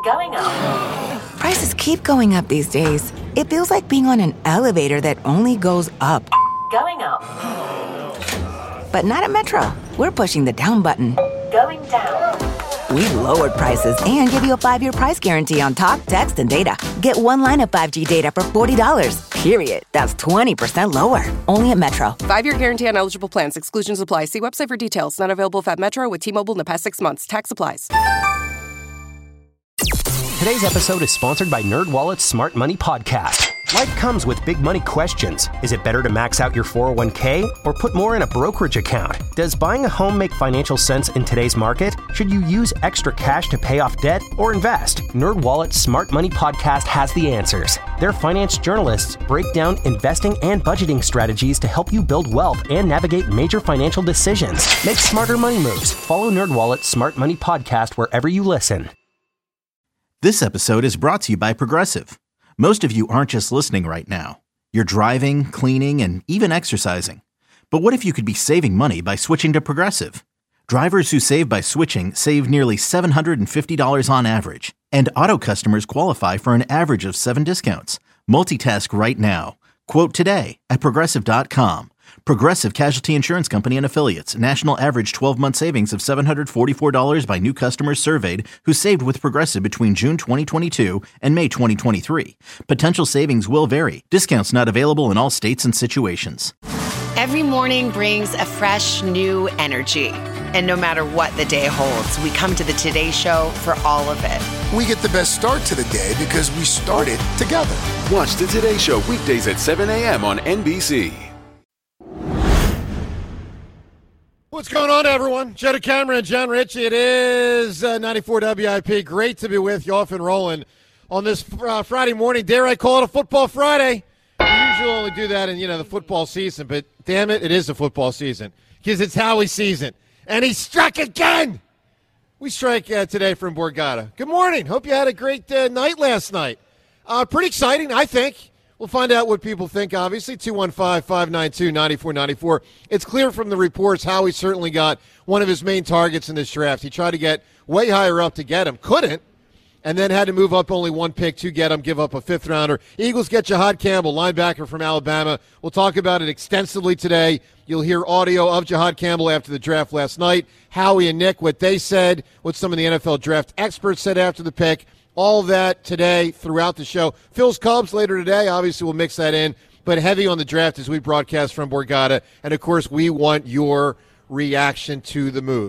Going up. Prices keep going up these days. It feels like being on an elevator that only goes up. Going up. But not at Metro. We're pushing the down button. Going down. We've lowered prices and give you a 5-year price guarantee on talk, text, and data. Get one line of 5G data for $40, period. That's 20% lower. Only at Metro. 5-year guarantee on eligible plans. Exclusions apply. See website for details. Not available at Metro with T-Mobile in the past 6 months. Tax applies. Today's episode is sponsored by NerdWallet's Smart Money Podcast. Life comes with big money questions. Is it better to max out your 401k or put more in a brokerage account? Does buying a home make financial sense in today's market? Should you use extra cash to pay off debt or invest? NerdWallet's Smart Money Podcast has the answers. Their finance journalists break down investing and budgeting strategies to help you build wealth and navigate major financial decisions. Make smarter money moves. Follow NerdWallet's Smart Money Podcast wherever you listen. This episode is brought to you by Progressive. Most of you aren't just listening right now. You're driving, cleaning, and even exercising. But what if you could be saving money by switching to Progressive? Drivers who save by switching save nearly $750 on average. And auto customers qualify for an average of 7 discounts. Multitask right now. Quote today at Progressive.com. Progressive Casualty Insurance Company and Affiliates. National average 12-month savings of $744 by new customers surveyed who saved with Progressive between June 2022 and May 2023. Potential savings will vary. Discounts not available in all states and situations. Every morning brings a fresh, new energy. And no matter what the day holds, we come to the Today Show for all of it. We get the best start to the day because we started together. Watch the Today Show weekdays at 7 a.m. on NBC. What's going on, everyone? Jenna Cameron, John Ritchie. It is 94 WIP. Great to be with you, off and rolling on this Friday morning. Dare I call it a football Friday? We usually only do that in, the football season, but damn it is a football season because it's Howie's season. And he struck again. We strike today from Borgata. Good morning. Hope you had a great night last night. Pretty exciting, I think. We'll find out what people think, obviously. 215-592-9494. It's clear from the reports Howie certainly got one of his main targets in this draft. He tried to get way higher up to get him. Couldn't. And then had to move up only one pick to get him, give up a fifth-rounder. Eagles get Jahad Campbell, linebacker from Alabama. We'll talk about it extensively today. You'll hear audio of Jahad Campbell after the draft last night. Howie and Nick, what they said, what some of the NFL draft experts said after the pick. All that today throughout the show. Phil's Cubs later today. Obviously, we'll mix that in. But heavy on the draft as we broadcast from Borgata. And, of course, we want your reaction to the move.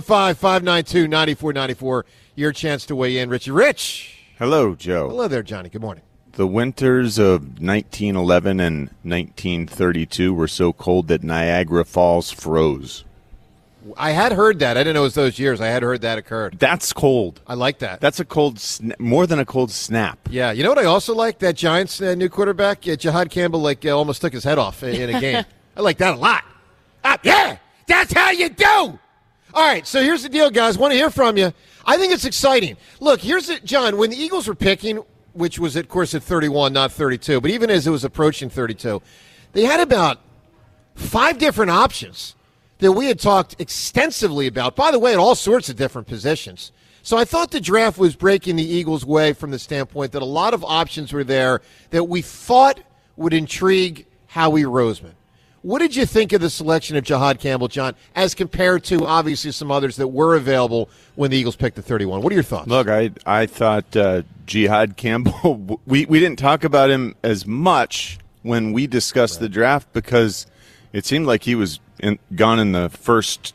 215-592-9494. Your chance to weigh in. Richie Rich. Hello, Joe. Hello there, Johnny. Good morning. The winters of 1911 and 1932 were so cold that Niagara Falls froze. I had heard that. I didn't know it was those years. I had heard that occurred. That's cold. I like that. That's a cold, more than a cold snap. Yeah. You know what I also like? That Giants new quarterback, Jahad Campbell, almost took his head off in a game. I like that a lot. Yeah, that's how you do. All right, so here's the deal, guys. Want to hear from you. I think it's exciting. Look, here's it, John. When the Eagles were picking, which was, of course, at 31, not 32, but even as it was approaching 32, they had about 5 different options that we had talked extensively about, by the way, at all sorts of different positions. So I thought the draft was breaking the Eagles' way from the standpoint that a lot of options were there that we thought would intrigue Howie Roseman. What did you think of the selection of Jahad Campbell, John, as compared to, obviously, some others that were available when the Eagles picked the 31? What are your thoughts? Look, I thought Jahad Campbell, we didn't talk about him as much when we discussed the draft because it seemed like he was gone in the first,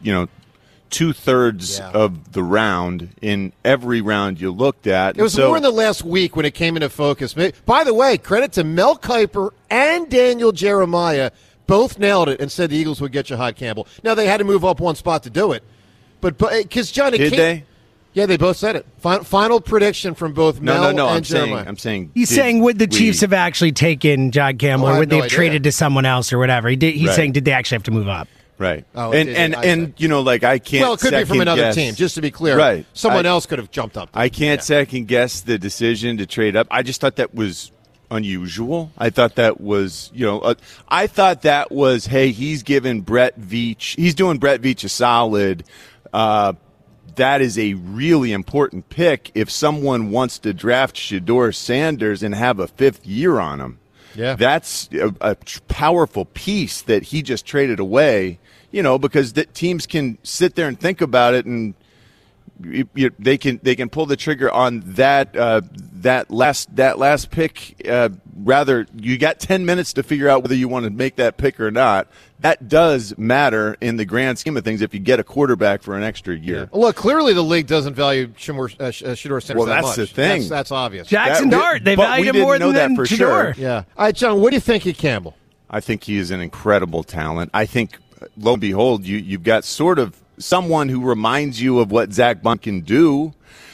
2/3 of the round in every round you looked at. It was more in the last week when it came into focus. By the way, credit to Mel Kiper and Daniel Jeremiah. Both nailed it and said the Eagles would get Jahad Campbell. Now, they had to move up one spot to do it. But because, John, Did they? Yeah, they both said it. Final prediction from both Mel and Jeremiah. I'm saying he's saying would the Chiefs have actually taken Jahad Campbell or would they have traded to someone else or whatever? He's saying did they actually have to move up? Right. Oh, and I can't. Well, it could be from another team, just to be clear. Right. Someone else could have jumped up. I can't second guess the decision to trade up. I just thought that was unusual. I thought that was, hey, he's doing Brett Veach a solid that is a really important pick if someone wants to draft Shedeur Sanders and have a 5th year on him. Yeah. That's a powerful piece that he just traded away, because teams can sit there and think about it, and they can pull the trigger on that last pick. Rather, you got 10 minutes to figure out whether you want to make that pick or not. That does matter in the grand scheme of things if you get a quarterback for an extra year. Yeah. Look, clearly the league doesn't value Shedeur Sanders that much. Well, that's the thing. That's obvious. Jackson Dart, they value him more than Shedeur. Sure. Yeah. All right, John, what do you think of Campbell? I think he is an incredible talent. I think, lo and behold, you've got sort of someone who reminds you of what Zach Bunt can do,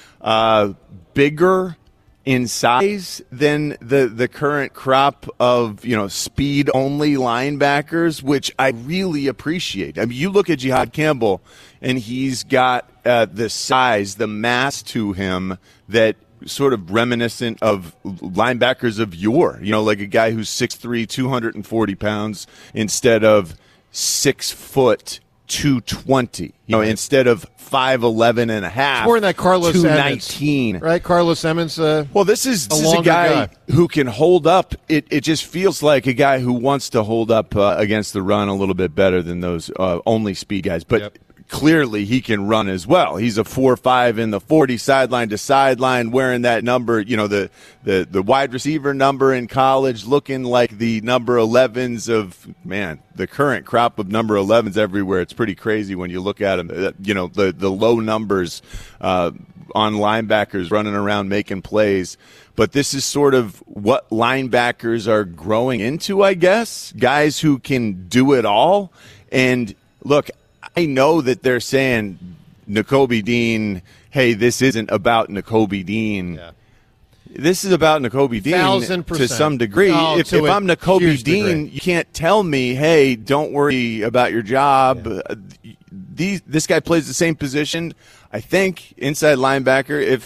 bigger in size than the current crop of speed-only linebackers, which I really appreciate. I mean, you look at Jihad Campbell, and he's got the size, the mass to him that sort of reminiscent of linebackers of yore. Like a guy who's 6'3", 240 pounds instead of 6 foot. 220, instead of 5'11 and a half. It's more than that Carlos 219. Emmons, right? Carlos Emmons. Well, this is a guy who can hold up. It just feels like a guy who wants to hold up against the run a little bit better than those only speed guys. But clearly he can run as well. He's a 4.5 in the 40 sideline to sideline, wearing that number, the wide receiver number in college, looking like the number 11s of, the current crop of number 11s everywhere. It's pretty crazy when you look at them, the low numbers on linebackers running around making plays. But this is sort of what linebackers are growing into, I guess, guys who can do it all. And look, I know that they're saying Nakobe Dean, hey, this isn't about Nakobe Dean. Yeah. This is about Nakobe Dean 1,000%. To some degree. If I'm Nakobe Dean, you can't tell me, hey, don't worry about your job. Yeah. This guy plays the same position, I think, inside linebacker.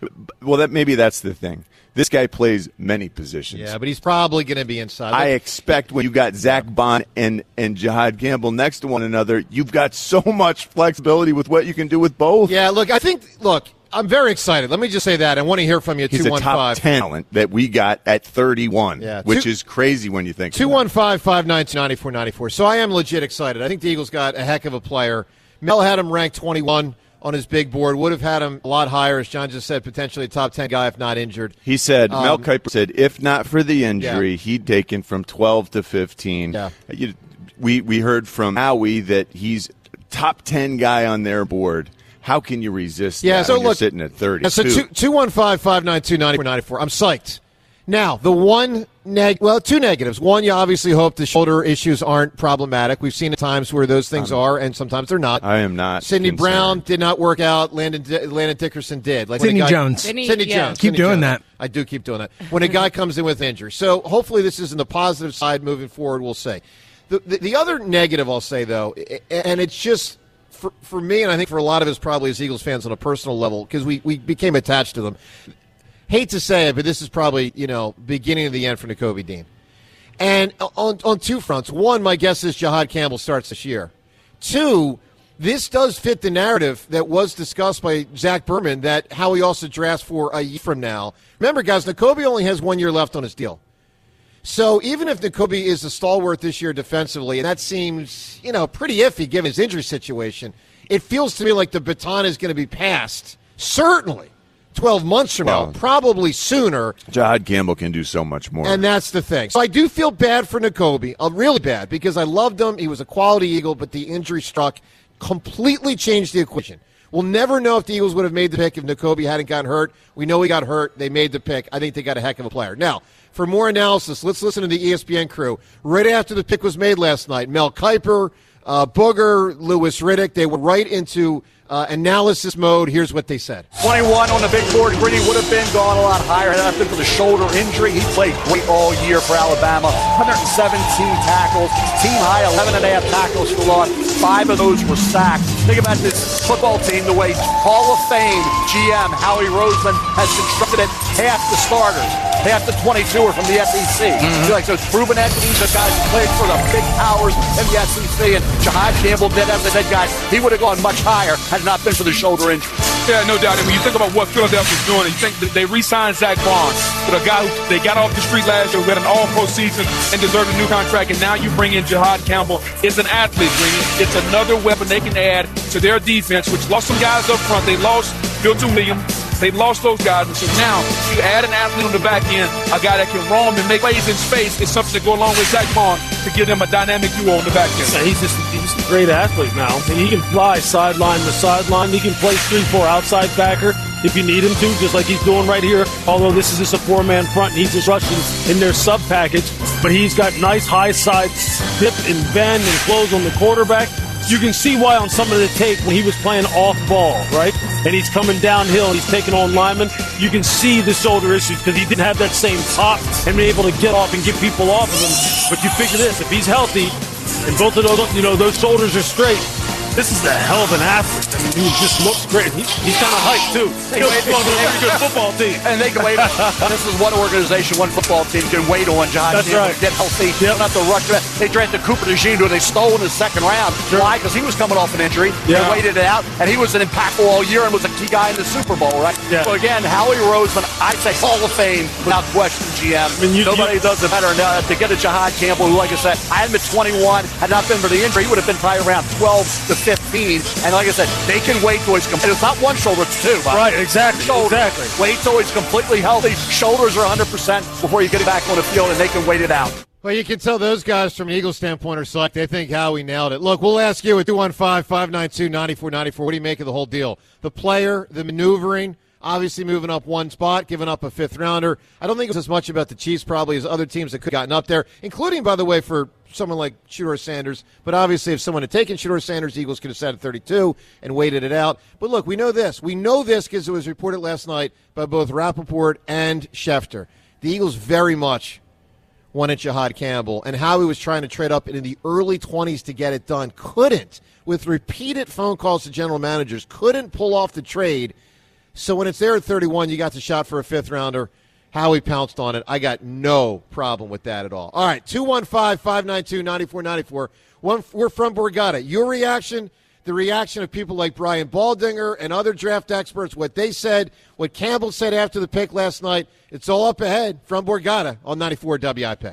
Maybe that's the thing. This guy plays many positions. Yeah, but he's probably going to be inside. I expect when you got Zach Bond and Jihad Campbell next to one another, you've got so much flexibility with what you can do with both. Yeah, I'm very excited. Let me just say that. I want to hear from you. He's 215. A top 10 talent that we got at 31, which is crazy when you think 215-592-9494. So I am legit excited. I think the Eagles got a heck of a player. Mel had him ranked 21 on his big board. Would have had him a lot higher, as John just said, potentially a top 10 guy if not injured. He said, Mel Kiper said, if not for the injury, he'd taken from 12 to 15. Yeah. We heard from Howie that he's top 10 guy on their board. How can you resist that when you're sitting at 30? So 215-592-9494. I'm psyched. Now, two negatives. One, you obviously hope the shoulder issues aren't problematic. We've seen at times where those things are, and sometimes they're not. I am not. Sidney Brown did not work out. Landon Dickerson did. Sidney Jones. Keep doing that. I do keep doing that. When a guy comes in with injury. So hopefully this is in the positive side moving forward, we'll say. The other negative I'll say, though, and it's just for me, and I think for a lot of us probably as Eagles fans on a personal level, because we became attached to them. Hate to say it, but this is probably, beginning of the end for Nakobe Dean. And on two fronts. One, my guess is Jihad Campbell starts this year. Two, this does fit the narrative that was discussed by Zach Berman that Howie also drafts for a year from now. Remember, guys, Nakobe only has 1 year left on his deal. So even if Nakobe is a stalwart this year defensively, and that seems, pretty iffy given his injury situation, it feels to me like the baton is going to be passed, certainly, 12 months from now, probably sooner. Jihad Campbell can do so much more. And that's the thing. So I do feel bad for Nakobe, really bad, because I loved him. He was a quality Eagle, but the injury struck completely changed the equation. We'll never know if the Eagles would have made the pick if Nakobe hadn't gotten hurt. We know he got hurt. They made the pick. I think they got a heck of a player. Now, for more analysis, let's listen to the ESPN crew. Right after the pick was made last night, Mel Kiper, Booger, Louis Riddick, they were right into analysis mode. Here's what they said. 21 on the big board. Gritty would have been gone a lot higher had that been for the shoulder injury. He played great all year for Alabama. 117 tackles. Team high 11.5 tackles for loss. 5 of those were sacks. Think about this football team the way Hall of Fame GM Howie Roseman has constructed it. Half the starters, half the 22 are from the SEC. Like those proven entities, the guys who played for the big powers in the SEC. And Jahad Campbell did, as I said, guys, he would have gone much higher had it not been for the shoulder injury. Yeah, no doubt. And when you think about what Philadelphia's doing, you think that they re-signed Zach Bond, but a guy who they got off the street last year, who had an all-pro season and deserved a new contract, and now you bring in Jahad Campbell. It's an athlete, it's another weapon they can add to their defense, which lost some guys up front. They lost Milton Williams. They lost those guys, and so now you add an athlete on the back end, a guy that can roam and make plays in space. It's something to go along with Zach Bond to give them a dynamic duo on the back end. Yeah, he's a great athlete now. I mean, he can fly sideline to sideline. He can play 3-4 outside backer if you need him to, just like he's doing right here. Although this is just a 4-man front, and he's just rushing in their sub package. But he's got nice high side dip and bend and close on the quarterback. You can see why on some of the tape when he was playing off ball, right? And he's coming downhill and he's taking on linemen. You can see the shoulder issues because he didn't have that same pop and be able to get off and get people off of him. But you figure this, if he's healthy and both of those, those shoulders are straight, this is a hell of an athlete. I mean, he just looks great. He's kind of hyped, too. He's on a pretty good football team. And they can wait on. This is one organization, one football team can wait on Jahad Campbell to get healthy. Yep. Don't have to rush him. They drafted Cooper DeJean, who they stole in the second round. Sure. Why? Because he was coming off an injury. Yeah. They waited it out, and he was an impactful all year and was a key guy in the Super Bowl, right? Yeah. So, again, Howie Roseman, I'd say Hall of Fame without question, GM. I mean, nobody does it better now to get a Jahad Campbell, who, like I said, I had him at 21. Had not been for the injury, he would have been probably around 12 to 15. And like I said, they can wait till he's complete. It's not one shoulder, it's two. Right, exactly. Exactly. Wait till he's completely healthy. Shoulders are 100% before you get back on the field, and they can wait it out. Well, you can tell those guys from an Eagles standpoint are psyched. They think Howie nailed it. Look, we'll ask you at 215-592-9494. What do you make of the whole deal? The player, the maneuvering, obviously moving up one spot, giving up a fifth-rounder. I don't think it's as much about the Chiefs probably as other teams that could have gotten up there, including, by the way, for someone like Shedeur Sanders. But obviously, if someone had taken Shedeur Sanders, the Eagles could have sat at 32 and waited it out. But look, we know this. We know this because it was reported last night by both Rappaport and Schefter. The Eagles very much wanted Jahad Campbell, and Howie was trying to trade up into the early 20s to get it done. Couldn't, with repeated phone calls to general managers, couldn't pull off the trade. So when it's there at 31, you got the shot for a fifth-rounder. Howie pounced on it. I got no problem with that at all. All right, 215-592-9494. We're from Borgata. Your reaction, the reaction of people like Brian Baldinger and other draft experts, what they said, what Campbell said after the pick last night, it's all up ahead from Borgata on 94 WIP.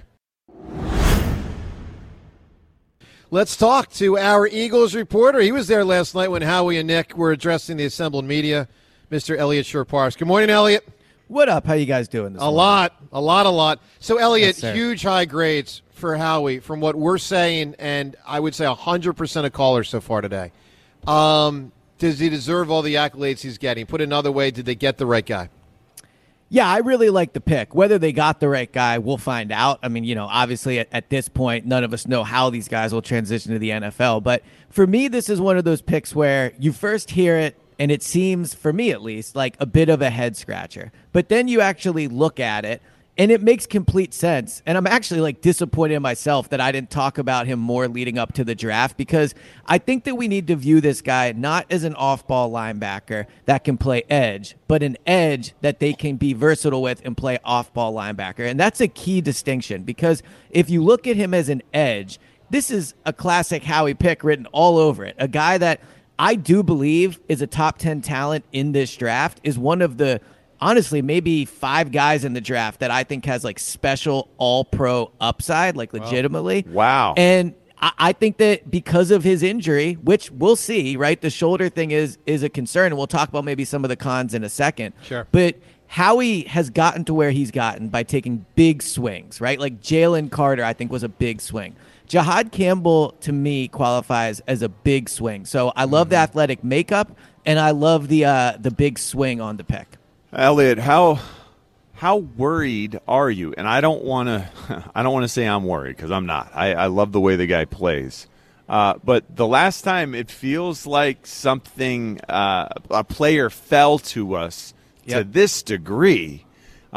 Let's talk to our Eagles reporter. He was there last night when Howie and Nick were addressing the assembled media, Mr. Elliot Shore-Parks. Good morning, Elliot. What up? How you guys doing this morning? A lot. So, Elliot, yes, huge high grades for Howie from what we're saying, and I would say 100% of callers so far today. Does he deserve all the accolades he's getting? Put another way, did they get the right guy? Yeah, I really like the pick. Whether they got the right guy, we'll find out. I mean, obviously at this point, none of us know how these guys will transition to the NFL. But for me, this is one of those picks where you first hear it, and it seems, for me at least, like a bit of a head scratcher. But then you actually look at it, and it makes complete sense. And I'm actually disappointed in myself that I didn't talk about him more leading up to the draft, because I think that we need to view this guy not as an off-ball linebacker that can play edge, but an edge that they can be versatile with and play off-ball linebacker. And that's a key distinction, because if you look at him as an edge, this is a classic Howie pick written all over it. A guy that I do believe is a top 10 talent in this draft, is one of the, honestly, maybe 5 guys in the draft that I think has special all-pro upside, legitimately. Wow. And I think that because of his injury, which we'll see, right? The shoulder thing is a concern, and we'll talk about maybe some of the cons in a second. Sure. But Howie has gotten to where he's gotten by taking big swings, right? Like Jalen Carter, I think, was a big swing. Jahad Campbell, to me, qualifies as a big swing. So I love the athletic makeup, and I love the big swing on the pick. Elliot, how worried are you? And I don't want to say I'm worried, because I'm not. I love the way the guy plays. But the last time it feels like something a player fell to us to this degree.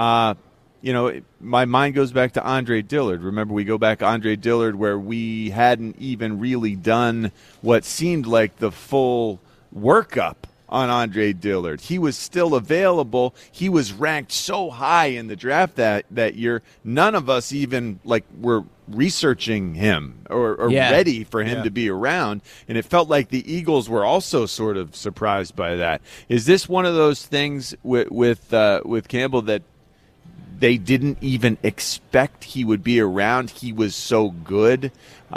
My mind goes back to Andre Dillard. Remember, we go back to Andre Dillard where we hadn't even really done what seemed like the full workup on Andre Dillard. He was still available. He was ranked so high in the draft that year. None of us even were researching him or ready for him to be around. And it felt like the Eagles were also sort of surprised by that. Is this one of those things with Campbell that they didn't even expect he would be around? He was so good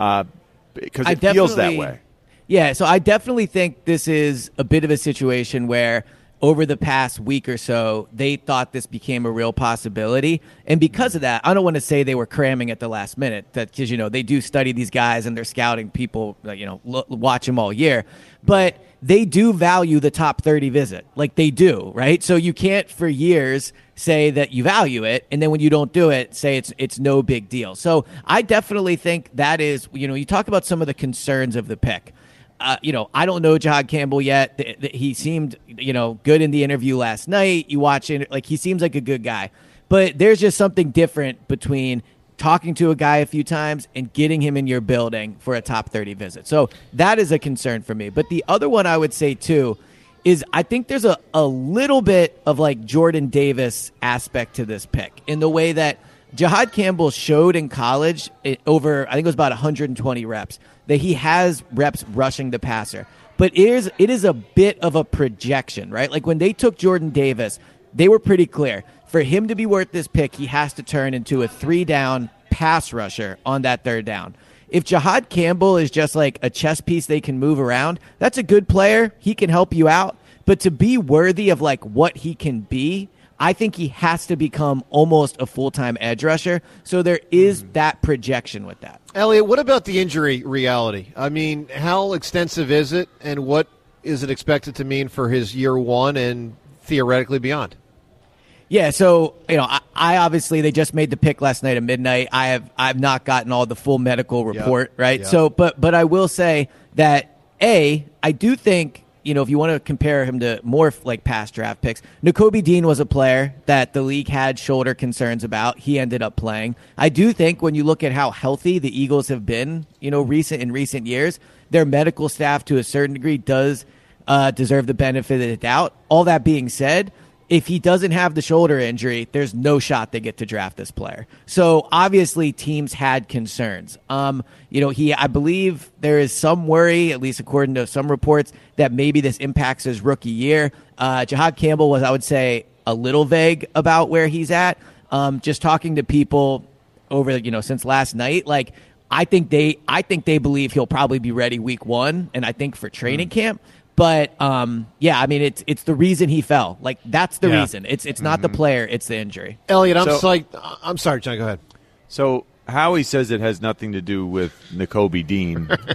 because it feels that way. Yeah, so I definitely think this is a bit of a situation where over the past week or so, they thought this became a real possibility. And because of that, I don't want to say they were cramming at the last minute, because, they do study these guys and they're scouting people, watch them all year. But they do value the top 30 visit. Like they do, right? So you can't for years say that you value it, and then when you don't do it, say it's no big deal. So I definitely think that is, you talk about some of the concerns of the pick. I don't know Jahad Campbell yet. He seemed, good in the interview last night. You watch it, he seems like a good guy. But there's just something different between talking to a guy a few times and getting him in your building for a top 30 visit. So that is a concern for me. But the other one I would say, too, is I think there's a little bit of Jordan Davis aspect to this pick in the way that Jahad Campbell showed in college over, I think it was about 120 reps, that he has reps rushing the passer. But it is a bit of a projection, right? Like when they took Jordan Davis, they were pretty clear. For him to be worth this pick, he has to turn into a 3-down pass rusher on that 3rd down. If Jahad Campbell is just like a chess piece they can move around, that's a good player. He can help you out. But to be worthy of what he can be, I think he has to become almost a full-time edge rusher. So there is that projection with that. Elliot, what about the injury reality? I mean, how extensive is it, and what is it expected to mean for his year one and theoretically beyond? Yeah, so I obviously they just made the pick last night at midnight. I've not gotten all the full medical report, right? Yep. So, but I will say that I do think. If you want to compare him to more past draft picks, Nakobe Dean was a player that the league had shoulder concerns about. He ended up playing. I do think when you look at how healthy the Eagles have been, in recent years, their medical staff to a certain degree does deserve the benefit of the doubt. All that being said, if he doesn't have the shoulder injury, there's no shot they get to draft this player. So obviously teams had concerns. I believe there is some worry, at least according to some reports, that maybe this impacts his rookie year. Jahad Campbell was, I would say, a little vague about where he's at. Just talking to people over, since last night, I think they believe he'll probably be ready week 1, and I think for training camp. But it's the reason he fell. That's the reason. It's not the player, it's the injury. Elliot, I'm sorry, John, go ahead. So Howie says it has nothing to do with Nakobe Dean. Which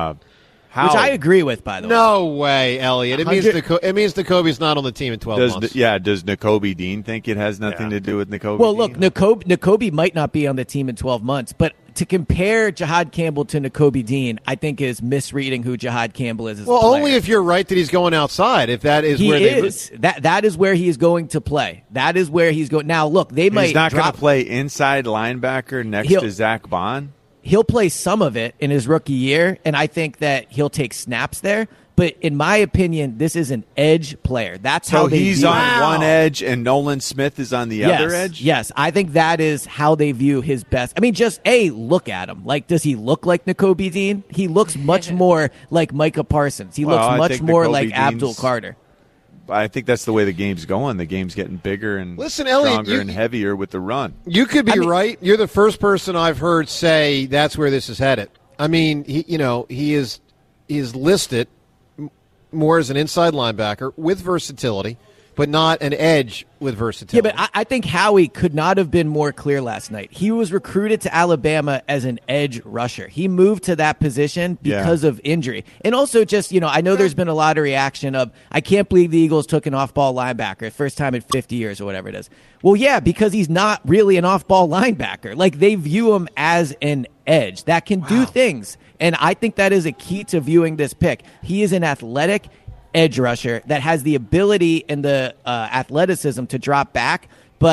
I agree with, by the way. No way, Elliot. It means Nakobe's not on the team in 12 months. Does Nakobe Dean think it has nothing to do with Nakobe Well, Dean? look, Nakobe might not be on the team in 12 months, but to compare Jahad Campbell to Nakobe Dean, I think is misreading who Jahad Campbell is as a player. Only if you're right that he's going outside. If that is where they that is where he is going to play. That is where he's going. Now, look, he's not going to play inside linebacker next to Zach Bond. He'll play some of it in his rookie year, and I think that he'll take snaps there. But in my opinion, this is an edge player. That's how they he's view on one edge and Nolan Smith is on the other edge? Yes, I think that is how they view his best. I mean, just look at him. Does he look like Nakobe Dean? He looks much more like Micah Parsons. He looks much more like Abdul Carter. I think that's the way the game's going. The game's getting bigger and stronger and heavier with the run. You could be right. You're the first person I've heard say that's where this is headed. I mean, he is listed more as an inside linebacker with versatility, but not an edge with versatility. Yeah, but I think Howie could not have been more clear last night. He was recruited to Alabama as an edge rusher. He moved to that position because of injury. And also just, I know there's been a lot of reaction of, I can't believe the Eagles took an off-ball linebacker, first time in 50 years or whatever it is. Well, yeah, because he's not really an off-ball linebacker. They view him as an edge that can do things. And I think that is a key to viewing this pick. He is an athletic edge rusher that has the ability and the athleticism to drop back, but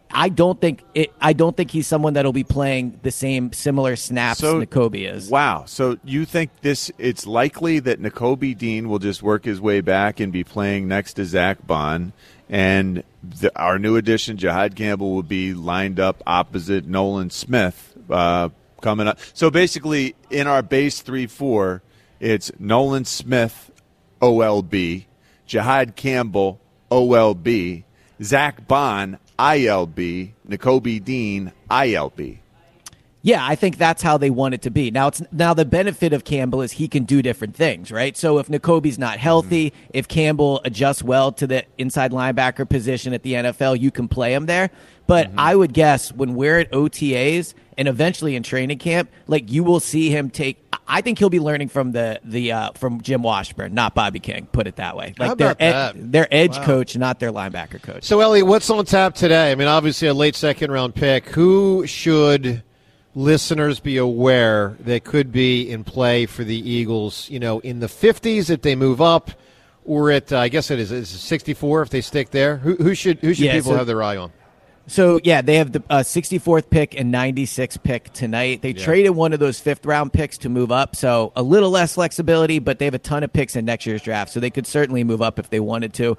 I don't think he's someone that'll be playing the similar snaps Nakobe is. Wow. So you think it's likely that Nakobe Dean will just work his way back and be playing next to Zach Bond, and our new addition, Jihad Campbell, will be lined up opposite Nolan Smith coming up. So basically, in our base 3-4, it's Nolan Smith, OLB, Jihad Campbell, OLB, Zach Bond, ILB, Nakobe Dean, ILB. Yeah, I think that's how they want it to be. Now the benefit of Campbell is he can do different things, right? So if Nakobe's not healthy, if Campbell adjusts well to the inside linebacker position at the NFL, you can play him there. But I would guess when we're at OTAs and eventually in training camp, like you will see him take. I think he'll be learning from from Jim Washburn, not Bobby King. Put it that way. Like their edge coach, not their linebacker coach. So Elliot, what's on tap today? I mean, obviously a late second round pick. Who should listeners be aware that could be in play for the Eagles? You know, in the 50s if they move up, or at I guess it is 64 if they stick there. Who should people have their eye on? So, yeah, they have the 64th pick and 96th pick tonight. They traded one of those fifth-round picks to move up, so a little less flexibility, but they have a ton of picks in next year's draft, so they could certainly move up if they wanted to.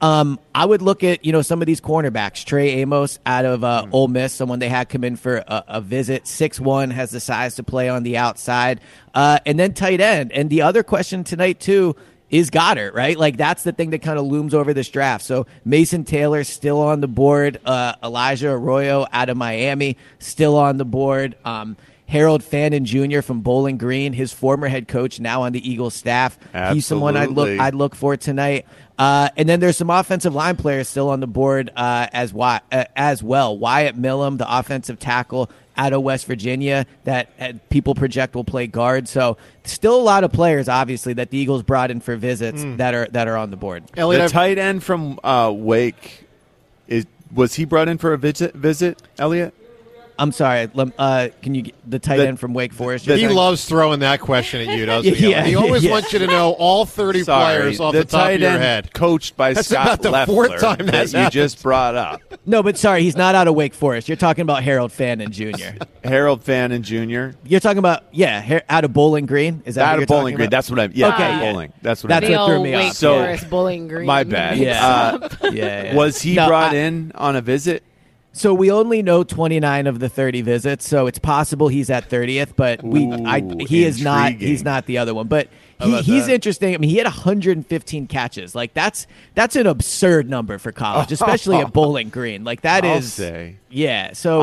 I would look at, some of these cornerbacks. Trey Amos out of Ole Miss, someone they had come in for a visit. 6'1", has the size to play on the outside. And then tight end. And the other question tonight, too, is Goddard, right? Like, that's the thing that kind of looms over this draft. So Mason Taylor still on the board. Elijah Arroyo out of Miami still on the board. Harold Fannin Jr. from Bowling Green, his former head coach, now on the Eagles staff. Absolutely. He's someone I'd look for tonight. And then there's some offensive line players still on the board as well. Wyatt Millam, the offensive tackle out of West Virginia, that people project will play guard. So still a lot of players, obviously, that the Eagles brought in for visits that are on the board. Elliot, the tight end from Wake, was he brought in for a visit, Elliot? I'm sorry. Can you the tight end from Wake Forest? He loves throwing that question at you, doesn't he? Yeah, he always wants you to know all 30 players off the top of your head. Coached by That's Scott about the Leffler fourth time that you just brought up. No, but sorry, he's not out of Wake Forest. You're talking about Harold Fannin Jr. Harold Fannin Jr. You're talking about out of Bowling Green. Is that out what of Bowling you're Green? About? That's what I'm. Yeah, Bowling. That's what threw me Wake off. Forest, Bowling Green. My bad. Yeah. Was he brought in on a visit? So we only know 29 of the 30 visits, so it's possible he's at 30th, but he is not. He's not the other one, but he's interesting. I mean, he had 115 catches. Like that's an absurd number for college, especially at Bowling Green. Like that yeah. So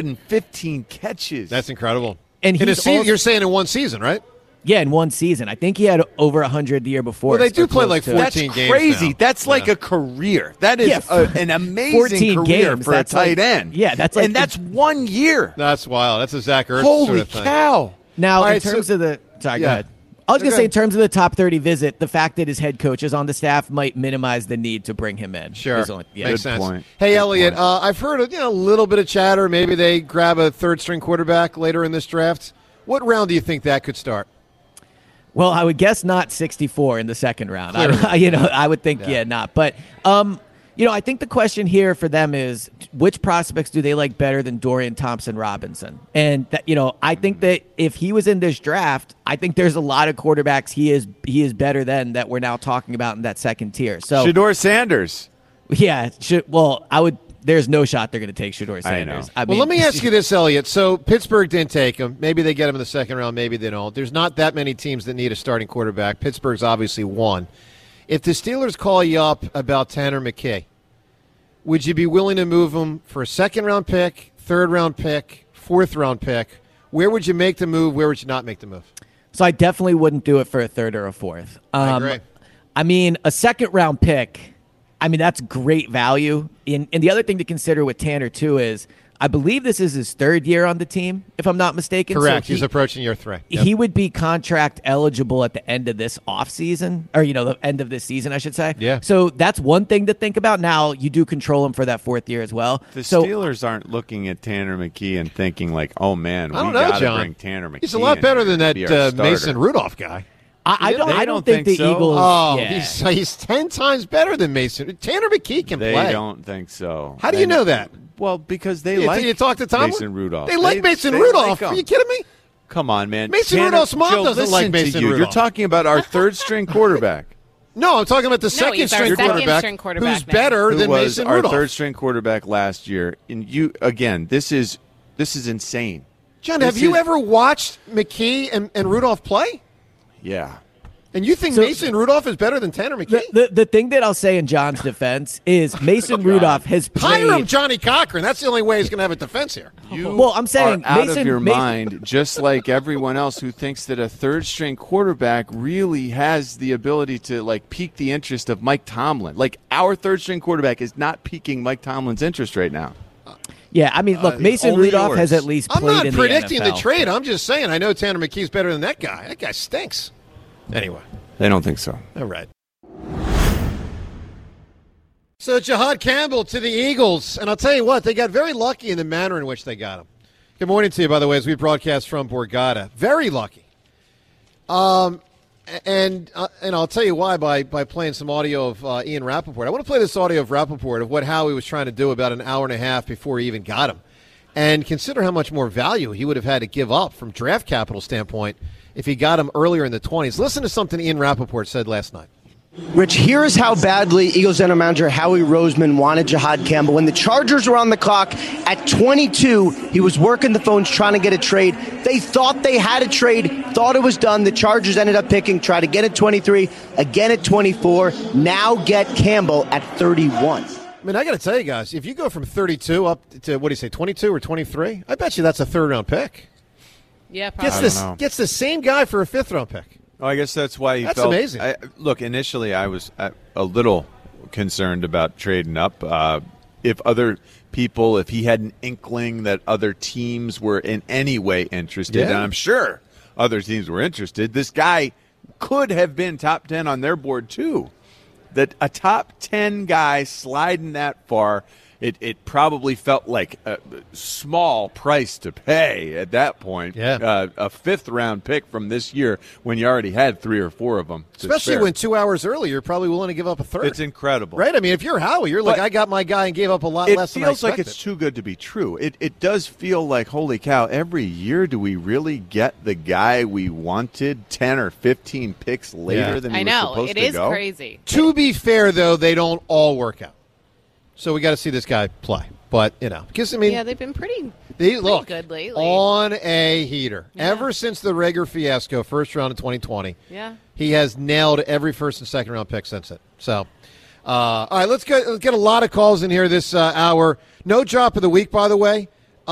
115 catches. That's incredible. And you're saying in one season, right? Yeah, in one season. I think he had over 100 the year before. Well, they do play like 14 games. That's crazy. Now. That's like a career. That is an amazing career for a tight end. Yeah, that's 1 year. That's wild. That's a Zach Ertz Holy sort of thing. cow. Now, in terms of the – sorry, go ahead. I was going to say, in terms of the top 30 visit, the fact that his head coach is on the staff might minimize the need to bring him in. Sure. Makes sense. Point. Hey, Elliot, I've heard a little bit of chatter. Maybe they grab a third-string quarterback later in this draft. What round do you think that could start? Well, I would guess not 64 in the second round. I would think, not. But, I think the question here for them is which prospects do they like better than Dorian Thompson-Robinson? And, I think that if he was in this draft, I think there's a lot of quarterbacks he is better than that we're now talking about in that second tier. So Shedeur Sanders. Yeah. There's no shot they're going to take Shedeur Sanders. Well, let me ask you this, Elliot. So Pittsburgh didn't take him. Maybe they get him in the second round. Maybe they don't. There's not that many teams that need a starting quarterback. Pittsburgh's obviously one. If the Steelers call you up about Tanner McKee, would you be willing to move him for a second-round pick, third-round pick, fourth-round pick? Where would you make the move? Where would you not make the move? So I definitely wouldn't do it for a third or a fourth. I agree. I mean, a second-round pick, that's great value. And the other thing to consider with Tanner, too, is I believe this is his third year on the team, if I'm not mistaken. Correct. So he's approaching year 3. Yep. He would be contract eligible at the end of this offseason, or, the end of this season, I should say. Yeah. So that's one thing to think about. Now, you do control him for that fourth year as well. The Steelers aren't looking at Tanner McKee and thinking like, oh, man, we got to bring Tanner McKee. He's a lot better than that Mason Rudolph guy. I don't think the so. Eagles. Oh, he's 10 times better than Mason. Tanner McKee can play. They don't think so. How do you know that? Well, because they You talk to Tomlin? Mason Rudolph. They like Mason Rudolph. Are you kidding me? Come on, man. Mason Rudolph's mom doesn't like Mason Rudolph. You're talking about our third-string quarterback. No, I'm talking about the second-string quarterback, who's better than Mason Rudolph. Our third-string quarterback last year. And this is insane. John, have you ever watched McKee and Rudolph play? Yeah. And you think Mason Rudolph is better than Tanner McKee? The thing that I'll say in John's defense is Mason Rudolph has played. Hire him Johnny Cochran. That's the only way he's going to have a defense here. You I'm saying are out of your mind, just like everyone else who thinks that a third-string quarterback really has the ability to pique the interest of Mike Tomlin. Like, our third-string quarterback is not piquing Mike Tomlin's interest right now. Yeah, I mean, look, Mason Rudolph has at least played in the NFL. I'm not predicting the trade. I'm just saying I know Tanner McKee's better than that guy. That guy stinks. Anyway. They don't think so. All right. So Jihad Campbell to the Eagles. And I'll tell you what, they got very lucky in the manner in which they got him. Good morning to you, by the way, as we broadcast from Borgata. Very lucky. And I'll tell you why by playing some audio of Ian Rappaport. I want to play this audio of Rappaport of what Howie was trying to do about an hour and a half before he even got him. And consider how much more value he would have had to give up from draft capital standpoint if he got him earlier in the 20s. Listen to something Ian Rappaport said last night. Rich, here's how badly Eagles general manager Howie Roseman wanted Jihad Campbell. When the Chargers were on the clock at 22, he was working the phones trying to get a trade. They thought they had a trade, thought it was done. The Chargers ended up picking, tried to get at 23, again at 24, now get Campbell at 31. I mean, I got to tell you guys, if you go from 32 up to, 22 or 23, I bet you that's a third-round pick. Yeah, probably. Gets the same guy for a fifth-round pick. Oh, I guess that's why That's amazing. Look, initially I was a little concerned about trading up. If he had an inkling that other teams were in any way interested, and I'm sure other teams were interested, this guy could have been top 10 on their board too. That a top 10 guy sliding that far, it probably felt like a small price to pay at that point. Yeah. A fifth-round pick from this year when you already had 3 or 4 of them. Especially when 2 hours earlier, you're probably willing to give up a third. It's incredible. Right? I mean, if you're Howie, you're like, I got my guy and gave up a lot less than I expected. It feels like it's too good to be true. It does feel like, holy cow, every year do we really get the guy we wanted 10 or 15 picks later than we were supposed to go? I know. It is crazy. To be fair, though, they don't all work out. So we got to see this guy play. But, because, yeah, they've been pretty good lately. On a heater. Yeah. Ever since the Rager fiasco, first round of 2020, he has nailed every first and second round pick since it. So, all right, let's get a lot of calls in here this hour. No drop of the week, by the way,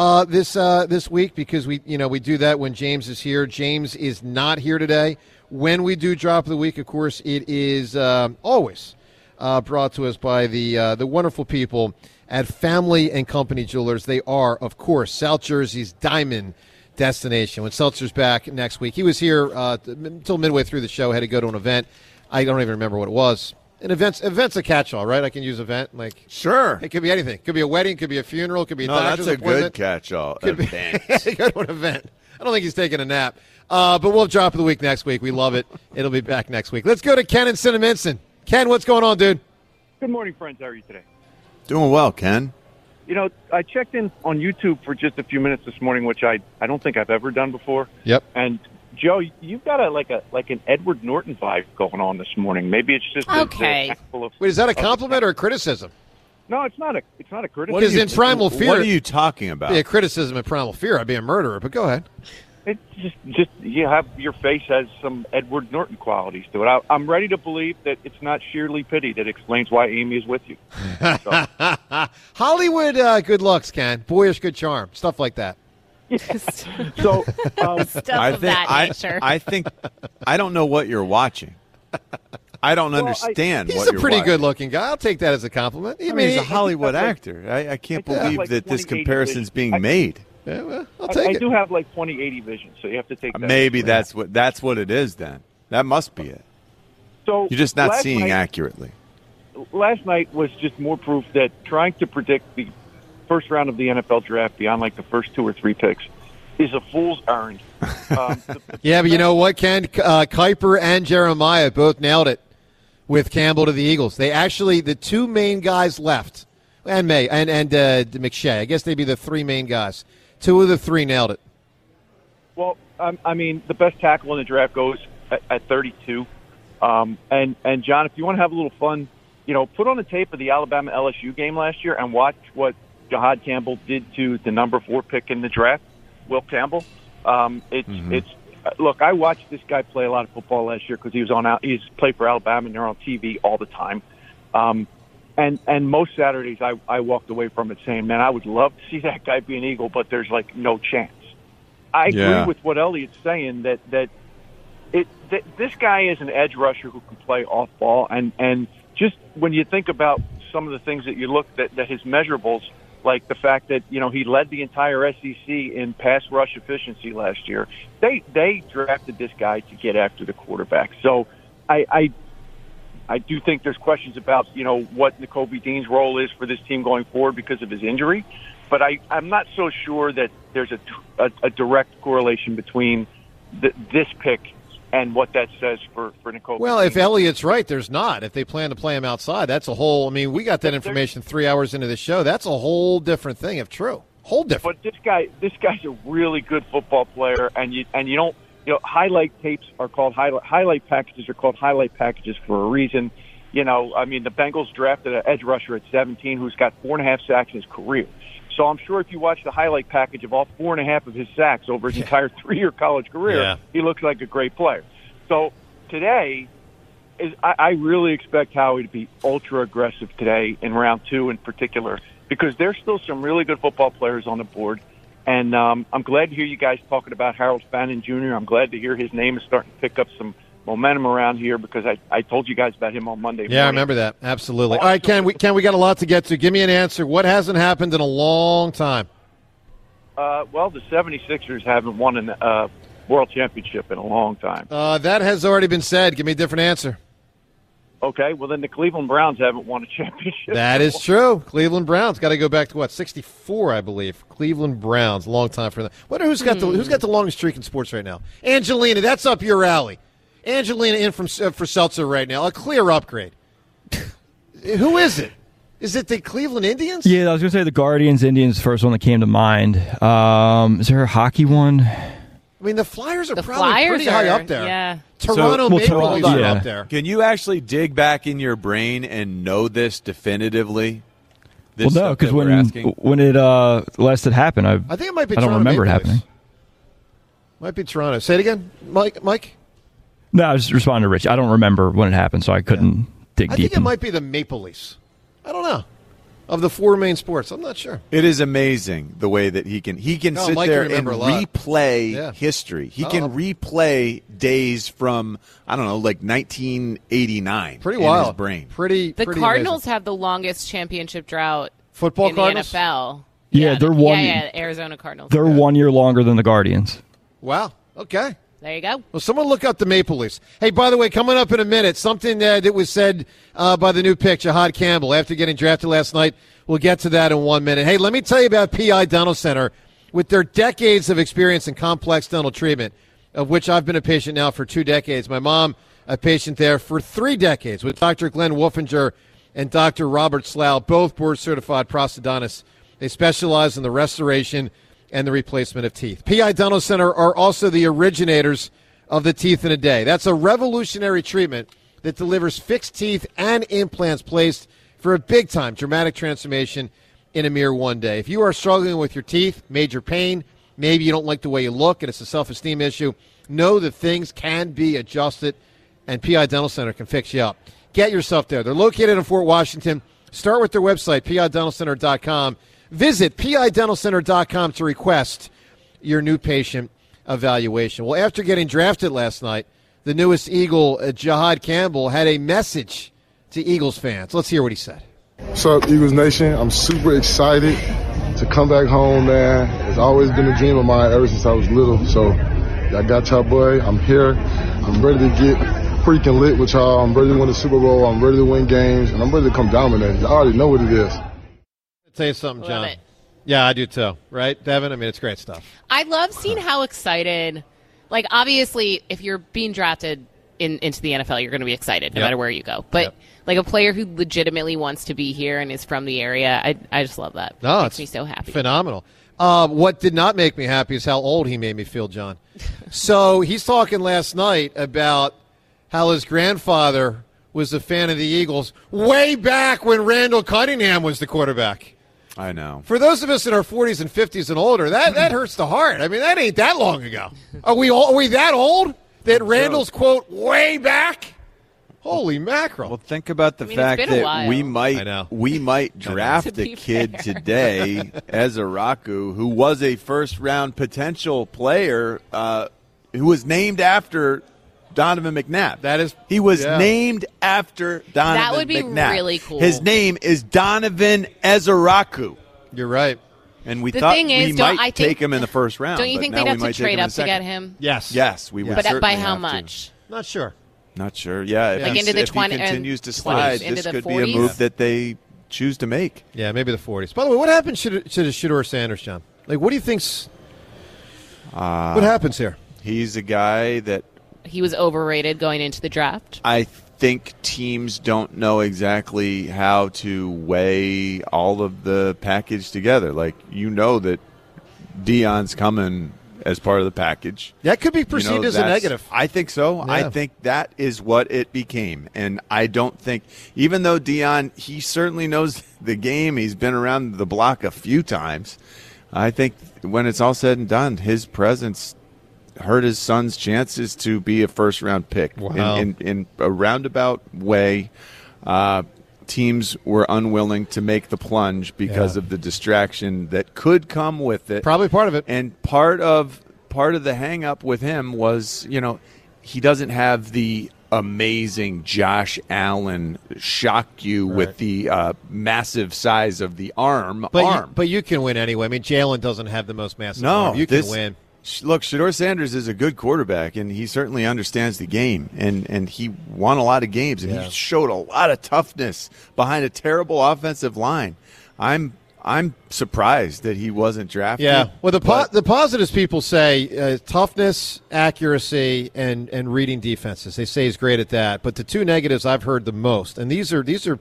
this week, because we do that when James is here. James is not here today. When we do drop of the week, of course, it is always brought to us by the wonderful people at Family and Company Jewelers. They are, of course, South Jersey's diamond destination. When Seltzer's back next week, he was here until midway through the show, had to go to an event. I don't even remember what it was. An event's a catch-all, right? I can use event. Sure. It could be anything. It could be a wedding, it could be a funeral, it could be a doctor's that's a appointment. good catch-all. Go to an event. I don't think he's taking a nap. But we'll drop of the week next week. We love it. It'll be back next week. Let's go to Ken in Cinnaminson. Ken, what's going on, dude? Good morning, friends. How are you today? Doing well, Ken. I checked in on YouTube for just a few minutes this morning, which I don't think I've ever done before. Yep. And Joe, you've got an Edward Norton vibe going on this morning. Maybe it's just okay. Wait, is that a compliment or a criticism? No, it's not a criticism. Because in Primal Fear, what are you talking about? Be a criticism in Primal Fear. I'd be a murderer. But go ahead. It's just your face has some Edward Norton qualities to it. I'm ready to believe that it's not sheerly pity that explains why Amy is with you. So. Hollywood good looks, Ken. Boyish good charm. Stuff like that. So I think I don't know what you're watching. I don't understand what you're watching. He's a pretty good-looking guy. I'll take that as a compliment. He's a Hollywood actor. I can't believe that this comparison's being made. Yeah, well, I'll take it. I do have 20/80 vision, so you have to take that. Maybe that's what it is then. That must be it. So you're just not seeing accurately. Last night was just more proof that trying to predict the first round of the NFL draft beyond the first 2 or 3 picks is a fool's errand. Yeah, but you know what, Ken? Kuiper and Jeremiah both nailed it with Campbell to the Eagles. They actually, the two main guys left, And May and McShay. I guess they'd be the three main guys. Two of the three nailed it. Well, I mean, the best tackle in the draft goes at 32. And John, if you want to have a little fun, put on the tape of the Alabama LSU game last year and watch what Jahad Campbell did to the number 4 pick in the draft, Will Campbell. Look, I watched this guy play a lot of football last year because he's played for Alabama and they're on TV all the time. And most Saturdays I walked away from it saying, man, I would love to see that guy be an Eagle, but there's like no chance. I agree with what Elliott's saying that this guy is an edge rusher who can play off ball. And just when you think about some of the things that you look that his measurables, like the fact that, he led the entire SEC in pass rush efficiency last year. They drafted this guy to get after the quarterback. So I do think there's questions about, what Nakobe Dean's role is for this team going forward because of his injury. But I'm not so sure that there's a direct correlation between this pick and what that says for Nakobe. Well, if Elliott's right, there's not. If they plan to play him outside, that's a whole – we got that information 3 hours into the show. That's a whole different thing, if true. Whole different. But this guy's a really good football player, and you don't – highlight tapes are called highlight packages are called highlight packages for a reason. The Bengals drafted an edge rusher at 17 who's got 4.5 sacks in his career. So I'm sure if you watch the highlight package of all 4.5 of his sacks over his entire 3-year college career, he looks like a great player. So today, I really expect Howie to be ultra aggressive today in round 2 in particular, because there's still some really good football players on the board. And I'm glad to hear you guys talking about Harold Fannin Jr. I'm glad to hear his name is starting to pick up some momentum around here because I told you guys about him on Monday morning. Yeah, I remember that. Absolutely. All right, Ken, we got a lot to get to. Give me an answer. What hasn't happened in a long time? Well, the 76ers haven't won a world championship in a long time. That has already been said. Give me a different answer. Okay, well, then the Cleveland Browns haven't won a championship. That is true. Cleveland Browns got to go back to, 64, I believe. Cleveland Browns, long time for them. Wonder who's got the longest streak in sports right now. Angelina, that's up your alley. Angelina in for Seltzer right now. A clear upgrade. Who is it? Is it the Cleveland Indians? Yeah, I was going to say the Guardians, Indians, first one that came to mind. Is there a hockey one? The Flyers are probably pretty high up there. Yeah. Toronto Maple Leafs are up there. Can you actually dig back in your brain and know this definitively? No, because when it last it happened, I think it might be. I don't remember it happening. Might be Toronto. Say it again, Mike. No, I was just responding to Rich. I don't remember when it happened, so I couldn't dig deep. I think it might be the Maple Leafs. I don't know. Of the 4 main sports, I'm not sure. It is amazing the way that he can sit Mike there can and replay history. He can replay days from, I don't know, like 1989. Pretty wild. In his brain. Pretty Cardinals amazing. have the longest championship drought Football in Cardinals? the NFL. Yeah, they're one. Yeah, Arizona Cardinals. They're 1 year longer than the Guardians. Wow. Okay. There you go. Well, someone look up the Maple Leafs. Hey, by the way, coming up in a minute, something that was said by the new pick, Jahad Campbell, after getting drafted last night. We'll get to that in 1 minute. Hey, let me tell you about PI Dental Center. With their decades of experience in complex dental treatment, of which I've been a patient now for 2 decades. My mom, a patient there for 3 decades with Dr. Glenn Wolfinger and Dr. Robert Slough, both board-certified prosthodontists. They specialize in the restoration and the replacement of teeth. PI Dental Center are also the originators of the Teeth in a Day. That's a revolutionary treatment that delivers fixed teeth and implants placed for a big-time dramatic transformation in a mere 1 day. If you are struggling with your teeth, major pain, maybe you don't like the way you look and it's a self-esteem issue, know that things can be adjusted and PI Dental Center can fix you up. Get yourself there. They're located in Fort Washington. Start with their website, pidentalcenter.com. Visit pidentalcenter.com to request your new patient evaluation. Well, after getting drafted last night, the newest Eagle, Jahad Campbell, had a message to Eagles fans. Let's hear what he said. What's up, Eagles Nation? I'm super excited to come back home, man. It's always been a dream of mine ever since I was little. So I got y'all, boy. I'm here. I'm ready to get freaking lit with y'all. I'm ready to win the Super Bowl. I'm ready to win games. And I'm ready to come dominate. I already know what it is. I'll tell you something, John. Love it. Yeah, I do too. Right, Devin? I mean, it's great stuff. I love seeing how excited, obviously, if you're being drafted into the NFL, you're going to be excited no matter where you go. But like a player who legitimately wants to be here and is from the area, I just love that. No, it makes me so happy. Phenomenal. What did not make me happy is how old he made me feel, John. So he's talking last night about how his grandfather was a fan of the Eagles way back when Randall Cunningham was the quarterback. I know. For those of us in our 40s and 50s and older, that hurts the heart. I mean, that ain't that long ago. Are we that old that Randall's quote way back? Holy mackerel! Well, think about the fact that we might draft the kid today, Ezaraku, who was a first-round potential player, who was named after Donovan McNabb. He was named after Donovan McNabb. That would be really cool. His name is Donovan Ezaraku. You're right. And we thought we might take him in the first round. Don't you think they'd have to trade up to get him? Yes. Yes, we would. But by how much? Not sure. Not sure. Yeah, if into the if 20, he continues to slide, into this the could 40s? be a move that they choose to make. Yeah, maybe the 40s. By the way, what happened to Shedeur Sanders, John? Like, what do you think's what happens here? He's a guy that he was overrated going into the draft. I think teams don't know exactly how to weigh all of the package together. Like, that Deion's coming as part of the package. That could be perceived as a negative. I think so. Yeah. I think that is what it became. And I don't think, even though Deion, he certainly knows the game, he's been around the block a few times, I think when it's all said and done, his presence hurt his son's chances to be a first-round pick. Wow. In a roundabout way. Teams were unwilling to make the plunge because of the distraction that could come with it. Probably part of it. And part of the hang-up with him was, he doesn't have the amazing Josh Allen shock you with the massive size of the arm. But you can win anyway. I mean, Jalen doesn't have the most massive arm. You can win. Look, Shedeur Sanders is a good quarterback, and he certainly understands the game, and he won a lot of games, and he showed a lot of toughness behind a terrible offensive line. I'm surprised that he wasn't drafted. Yeah, well, the positives people say toughness, accuracy, and reading defenses. They say he's great at that. But the two negatives I've heard the most, and these are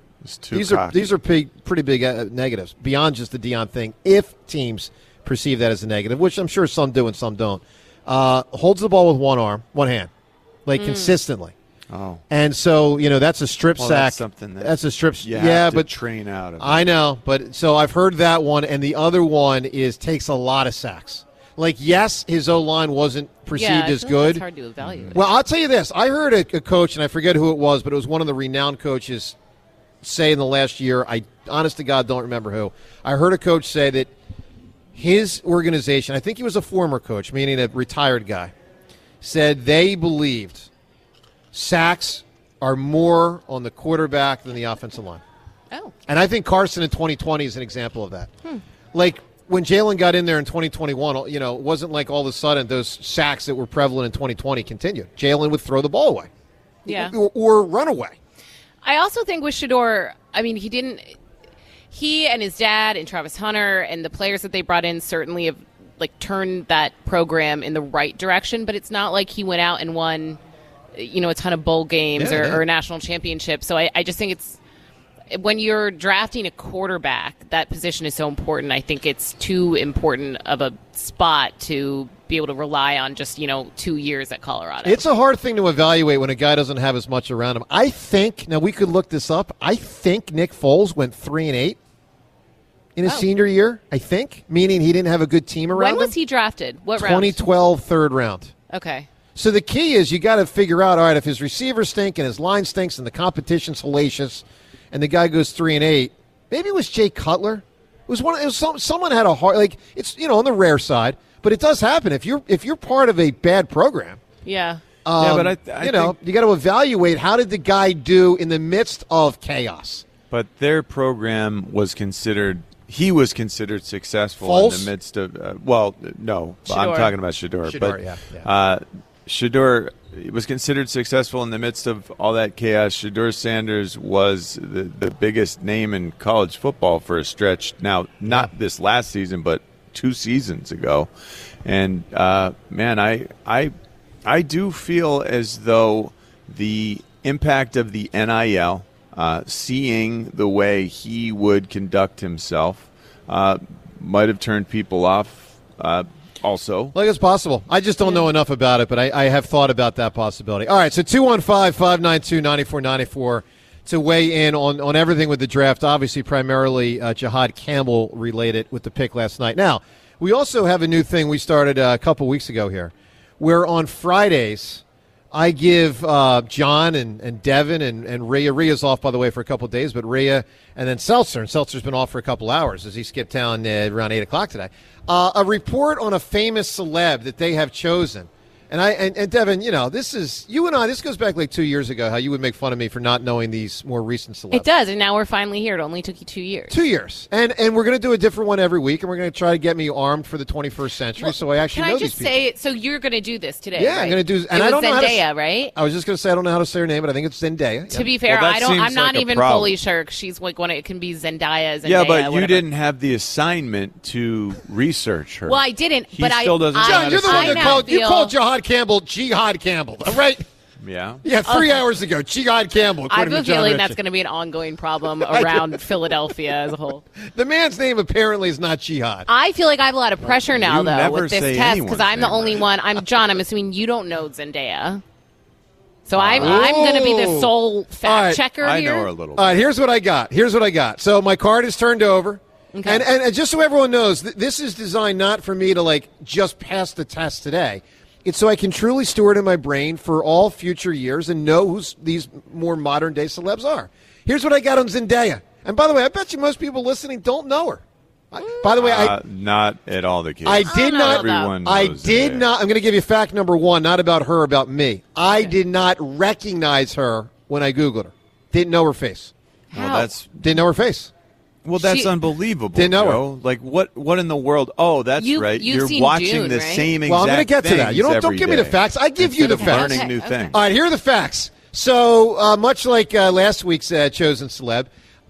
pretty big negatives beyond just the Deion thing. If teams perceive that as a negative, which I'm sure some do and some don't. Holds the ball with one hand, consistently. Oh, and so that's a strip sack. That's something that's a strip. But train out of. I know, but so I've heard that one, and the other one is takes a lot of sacks. Like, yes, his O-line wasn't perceived as good. That's hard to evaluate. Well, I'll tell you this: I heard a coach, and I forget who it was, but it was one of the renowned coaches say in the last year. I honest to God don't remember who. I heard a coach say that his organization, I think he was a former coach, meaning a retired guy, said they believed sacks are more on the quarterback than the offensive line. Oh. And I think Carson in 2020 is an example of that. Like, when Jalen got in there in 2021, it wasn't like all of a sudden those sacks that were prevalent in 2020 continued. Jalen would throw the ball away. Yeah. Or run away. I also think with Shedeur, he and his dad and Travis Hunter and the players that they brought in certainly have turned that program in the right direction, but it's not like he went out and won a ton of bowl games or a national championship. So I just think it's when you're drafting a quarterback, that position is so important. I think it's too important of a spot to be able to rely on just 2 years at Colorado. It's a hard thing to evaluate when a guy doesn't have as much around him. I think, now we could look this up, I think Nick Foles went 3-8 in his senior year, I think, meaning he didn't have a good team around him. When was he drafted? What 2012, third round. Okay. So the key is you got to figure out, all right, if his receivers stink and his line stinks and the competition's hellacious and the guy goes 3-8, maybe it was Jay Cutler. Someone had a heart, it's on the rare side, but it does happen if you're part of a bad program. Yeah. But I think you got to evaluate how did the guy do in the midst of chaos. But their program was considered. He was considered successful Foles? in the midst of. No, Shedeur. I'm talking about Shedeur. Shedeur was considered successful in the midst of all that chaos. Shedeur Sanders was the biggest name in college football for a stretch. Now, not this last season, but 2 seasons ago. And I do feel as though the impact of the NIL, seeing the way he would conduct himself, might have turned people off also. Like it's possible. I just don't know enough about it, but I have thought about that possibility. All right, so 215-592-9494 to weigh in on everything with the draft, obviously primarily Jihad Campbell related with the pick last night. Now, we also have a new thing we started a couple weeks ago here, where on Fridays I give John and Devin and Rhea. Rhea's off, by the way, for a couple of days, but Rhea and then Seltzer. And Seltzer's been off for a couple hours as he skipped town around 8 o'clock today. A report on a famous celeb that they have chosen. And Devin, this is you and I. This goes back like 2 years ago. How you would make fun of me for not knowing these more recent celebs. It does, and now we're finally here. It only took you 2 years. 2 years, and we're going to do a different one every week, and we're going to try to get me armed for the 21st century. So I actually know these people. Can I just say? So you're going to do this today? Yeah, right? I'm going to do. And I don't know Zendaya, right? I was just going to say I don't know how to say her name, but I think it's Zendaya. To be fair, I'm not even fully sure. She's like one. It can be Zendaya. Yeah, but you didn't have the assignment to research her. Well, I didn't. He still doesn't. John, you're the one that called. You called Jihad Campbell Jihad Campbell, right? Yeah. Yeah, 3 hours ago, Jihad Campbell. I have a feeling that's going to be an ongoing problem around Philadelphia as a whole. The man's name apparently is not Jihad. I feel like I have a lot of pressure now, though, with this test because I'm the only one. I'm John. I'm assuming you don't know Zendaya. So I'm going to be the sole fact checker here. I know her a little bit. All right, here's what I got. So my card is turned over. Okay. And just so everyone knows, this is designed not for me to, just pass the test today. It's so I can truly store it in my brain for all future years and know who these more modern-day celebs are. Here's what I got on Zendaya. And by the way, I bet you most people listening don't know her. By the way, not at all the case. I did not. Everyone knows I did Zendaya. not. I'm going to give you fact number one, not about her, about me. I did not recognize her when I Googled her. Didn't know her face. Well, didn't know her face. Well, that's unbelievable. Didn't know Joe. Like what in the world? Oh, that's right. You're watching Dune, the right? same exact. Well, I'm going to get to that. You don't give me the day. facts. I give you the facts. Learning new things. All right, here are the facts. So much like last week's chosen celeb,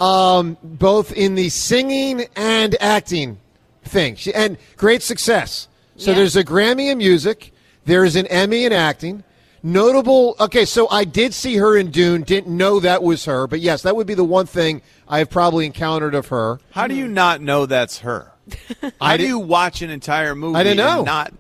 both in the singing and acting thing, and great success. So there's a Grammy in music. There's an Emmy in acting. Notable. Okay, so I did see her in Dune. Didn't know that was her, but yes, that would be the one thing I have probably encountered of her. How do you not know that's her? How do you watch an entire movie? I didn't know. And not.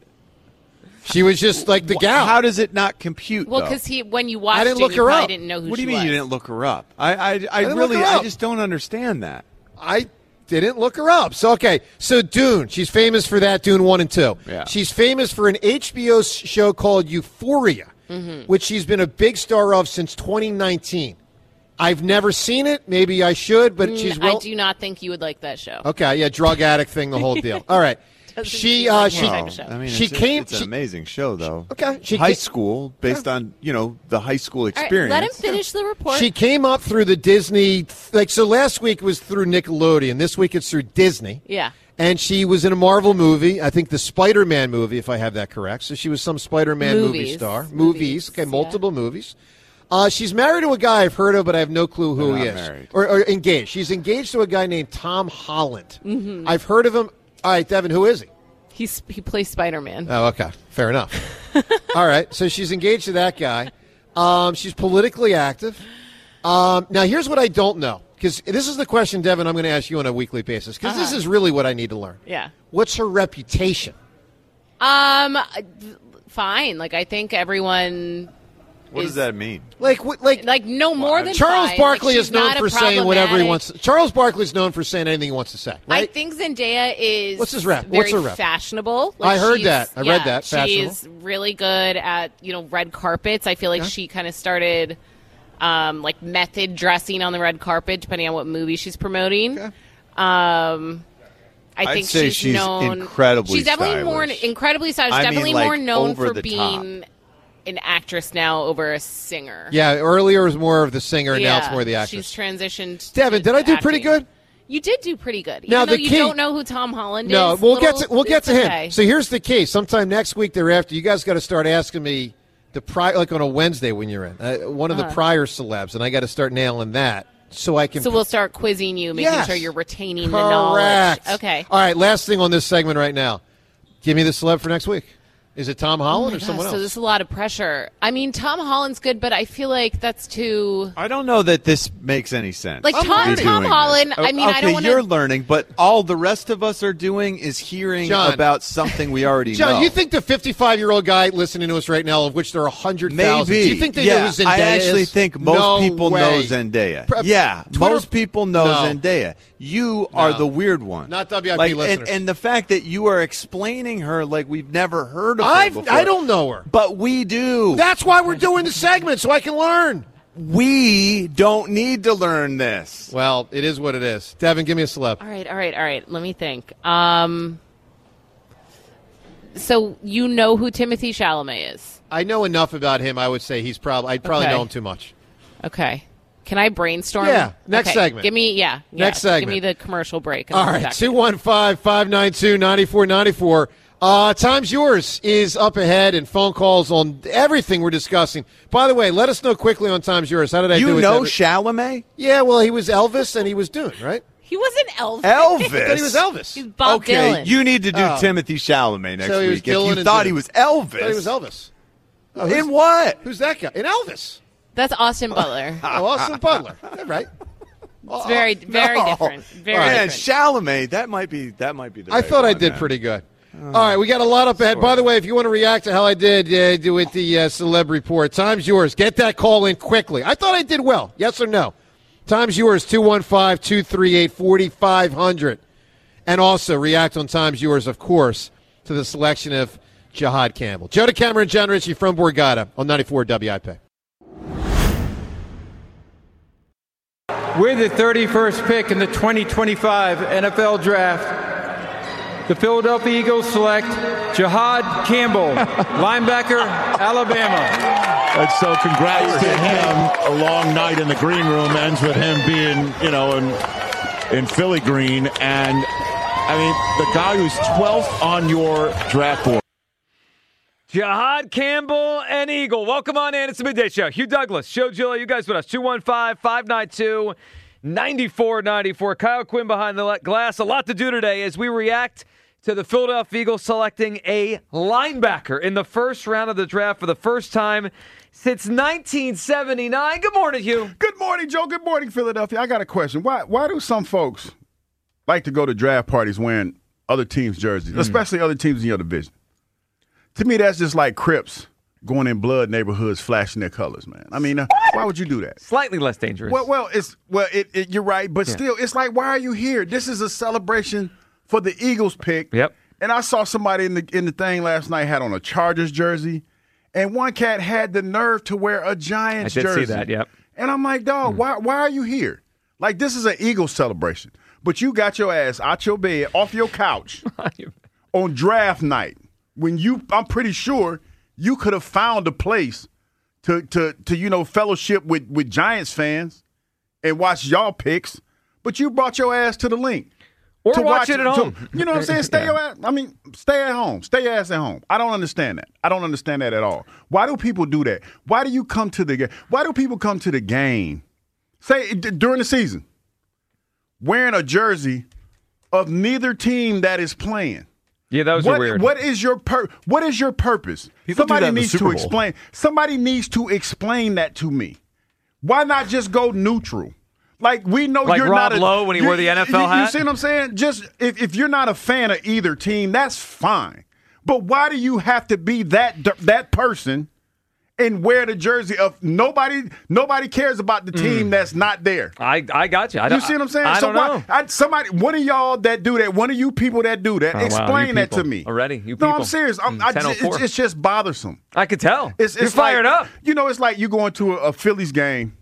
She was just like the gal. How does it not compute? Well, because when you watched I didn't it, look you her probably up. didn't know who she was. What do you mean you didn't look her up? I just don't understand that. I didn't look her up. So Dune. She's famous for that, Dune 1 and 2. Yeah. She's famous for an HBO show called Euphoria, which she's been a big star of since 2019. I've never seen it. Maybe I should, but she's I do not think you would like that show. Okay, yeah, drug addict thing, the whole deal. All right. She came. It's an amazing show, though. Okay, high school based on the high school experience. Let him finish the report. She came up through the Disney. So last week was through Nickelodeon. This week it's through Disney. Yeah. And she was in a Marvel movie. I think the Spider-Man movie, if I have that correct. So she was some Spider-Man movie star. Movies. Okay, multiple movies. She's married to a guy I've heard of, but I have no clue who he is. Married. Or engaged. She's engaged to a guy named Tom Holland. Mm-hmm. I've heard of him. All right, Devin, who is he? He plays Spider-Man. Oh, okay. Fair enough. All right. So she's engaged to that guy. She's politically active. Now, here's what I don't know. Because this is the question, Devin, I'm going to ask you on a weekly basis. Because this is really what I need to learn. Yeah. What's her reputation? Fine. I think everyone... What does that mean? Like no more than Charles fine. Barkley she's is known not for saying whatever he wants. Charles Barkley is known for saying anything he wants to say. Right? I think Zendaya is. What's his rep? Very What's her rep? Fashionable. I heard that. I read that. Fashionable. She's really good at red carpets. I feel like she kind of started method dressing on the red carpet, depending on what movie she's promoting. Okay. I think she's known incredibly. She's definitely stylish. incredibly stylish. Definitely more known for being top. An actress now over a singer. Yeah, earlier it was more of the singer, now it's more the actress. She's transitioned. Devin, did I do pretty good? You did do pretty good. Now, Even though you don't know who Tom Holland is. No, we'll get to him. Okay. So here's the key. Sometime next week thereafter, you guys got to start asking me like on a Wednesday when you're in one of the prior celebs, and I got to start nailing that so I can. So we'll start quizzing you, making sure you're retaining the knowledge. Correct. Okay. All right. Last thing on this segment right now. Give me the celeb for next week. Is it Tom Holland or someone else? So there's a lot of pressure. I mean, Tom Holland's good, but I feel like that's too. I don't know that this makes any sense. Like Tom Holland. I mean, okay, I don't want to. You're learning, but all the rest of us are doing is hearing about something we already know. John, you think the 55-year-old guy listening to us right now, of which there are 100,000, do you think they know who Zendaya I actually is? think most people know Zendaya. Most people know Zendaya. You are the weird one. Not WIP listeners. And the fact that you are explaining her like we've never heard of her before. I don't know her. But we do. That's why we're doing the segment, so I can learn. We don't need to learn this. Well, it is what it is. Devin, give me a celeb. All right. Let me think. So you know who Timothée Chalamet is? I know enough about him. I would say I'd probably know him too much. Okay. Can I brainstorm? Yeah. Next segment. Give me, Next segment. Give me the commercial break. All right. 215-592-9494. Time's yours is up ahead, and phone calls on everything we're discussing. By the way, let us know quickly on Time's yours. How did I do? You know Chalamet? Yeah. Well, he was Elvis, and he was Dune, right? He wasn't Elvis. Elvis? I thought he was Elvis. He's Bob Dylan. You need to do Timothy Chalamet next he was week. If Dylan you thought he was Elvis. I thought he was Elvis. Oh, in what? Who's that guy? In Elvis. That's Austin Butler. Austin Butler. All right. It's very different. Very different. Chalamet. That might be the. I thought I did pretty good. All right, we got a lot up ahead. By the way, if you want to react to how I did with the celeb report, time's yours. Get that call in quickly. I thought I did well. Yes or no? Time's yours, 215-238-4500. And also react on Time's yours, of course, to the selection of Jihad Campbell. Joe DeCamera and John Ritchie from Borgata on 94 WIP. With the 31st pick in the 2025 NFL Draft, the Philadelphia Eagles select Jihad Campbell, linebacker, Alabama. And so congrats to him. A long night in the green room ends with him being, in Philly green. And, I mean, the guy who's 12th on your draft board. Jihad Campbell and Eagle. Welcome on in. It's the Midday Show. Hugh Douglas, Joe Giglio, you guys with us. 215-592-9494. Kyle Quinn behind the glass. A lot to do today as we react to the Philadelphia Eagles selecting a linebacker in the first round of the draft for the first time since 1979. Good morning, Hugh. Good morning, Joe. Good morning, Philadelphia. I got a question. Why do some folks like to go to draft parties wearing other teams' jerseys, especially other teams in your division? To me, that's just like Crips going in blood neighborhoods flashing their colors, man. I mean, why would you do that? Slightly less dangerous. You're right, but still, it's like, why are you here? This is a celebration for the Eagles pick. Yep. And I saw somebody in the thing last night had on a Chargers jersey, and one cat had the nerve to wear a Giants jersey. I did see that, yep. And I'm like, dog, why are you here? Like, this is an Eagles celebration. But you got your ass out your bed, off your couch on draft night. When I'm pretty sure you could have found a place to fellowship with Giants fans and watch y'all picks, but you brought your ass to the link. Or watch it at home. You know what I'm saying? Stay at home. Stay your ass at home. I don't understand that. I don't understand that at all. Why do people do that? Why do you come to the game? Why do people come to the game, say, during the season, wearing a jersey of neither team that is playing? Yeah, that was weird. What is your purpose? Somebody needs to explain. Somebody needs to explain that to me. Why not just go neutral? Like, we know like you're Rob not Lowe when he wore the NFL hat. You see what I'm saying? Just if you're not a fan of either team, that's fine. But why do you have to be that person and wear the jersey of nobody cares about the team that's not there? I got you. You see what I'm saying? I don't know. One of y'all that do that, one of you people that do that, explain that to me. Already, you people. No, I'm serious. It's just bothersome. I could tell. You're fired up. It's like you going to a Phillies game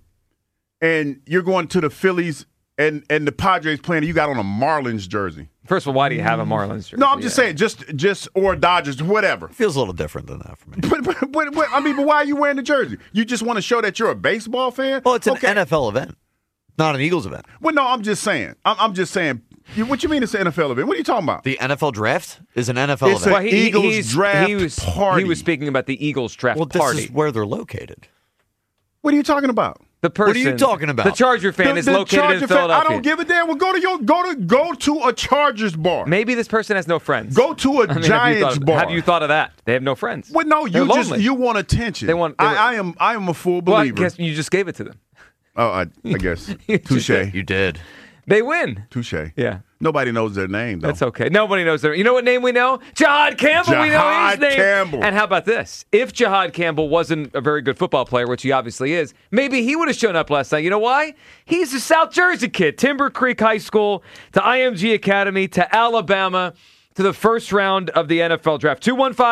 and you're going to the Phillies and the Padres playing, and you got on a Marlins jersey. First of all, why do you have a Marlins jersey? No, I'm just saying, just or Dodgers, whatever. Feels a little different than that for me. But why are you wearing the jersey? You just want to show that you're a baseball fan? Well, it's an NFL event, not an Eagles event. Well, no, I'm just saying. I'm just saying. What you mean it's an NFL event? What are you talking about? The NFL draft is an NFL event. Well, Eagles draft party. He was speaking about the Eagles draft party. Well, this is where they're located. What are you talking about? The person. What are you talking about? The Charger fan is located in Philadelphia. I don't give a damn. Well, go to a Chargers bar. Maybe this person has no friends. Go to a Giants bar. Have you thought of that? They have no friends. Well, no, you want attention. I am a full believer. Well, I guess you just gave it to them. Oh, I guess. Touche. You did. They win. Touche. Yeah. Nobody knows their name, though. That's okay. Nobody knows their. You know what name we know? Jihad Campbell. We know his name. Campbell. And how about this? If Jihad Campbell wasn't a very good football player, which he obviously is, maybe he would have shown up last night. You know why? He's a South Jersey kid. Timber Creek High School to IMG Academy to Alabama to the first round of the NFL draft.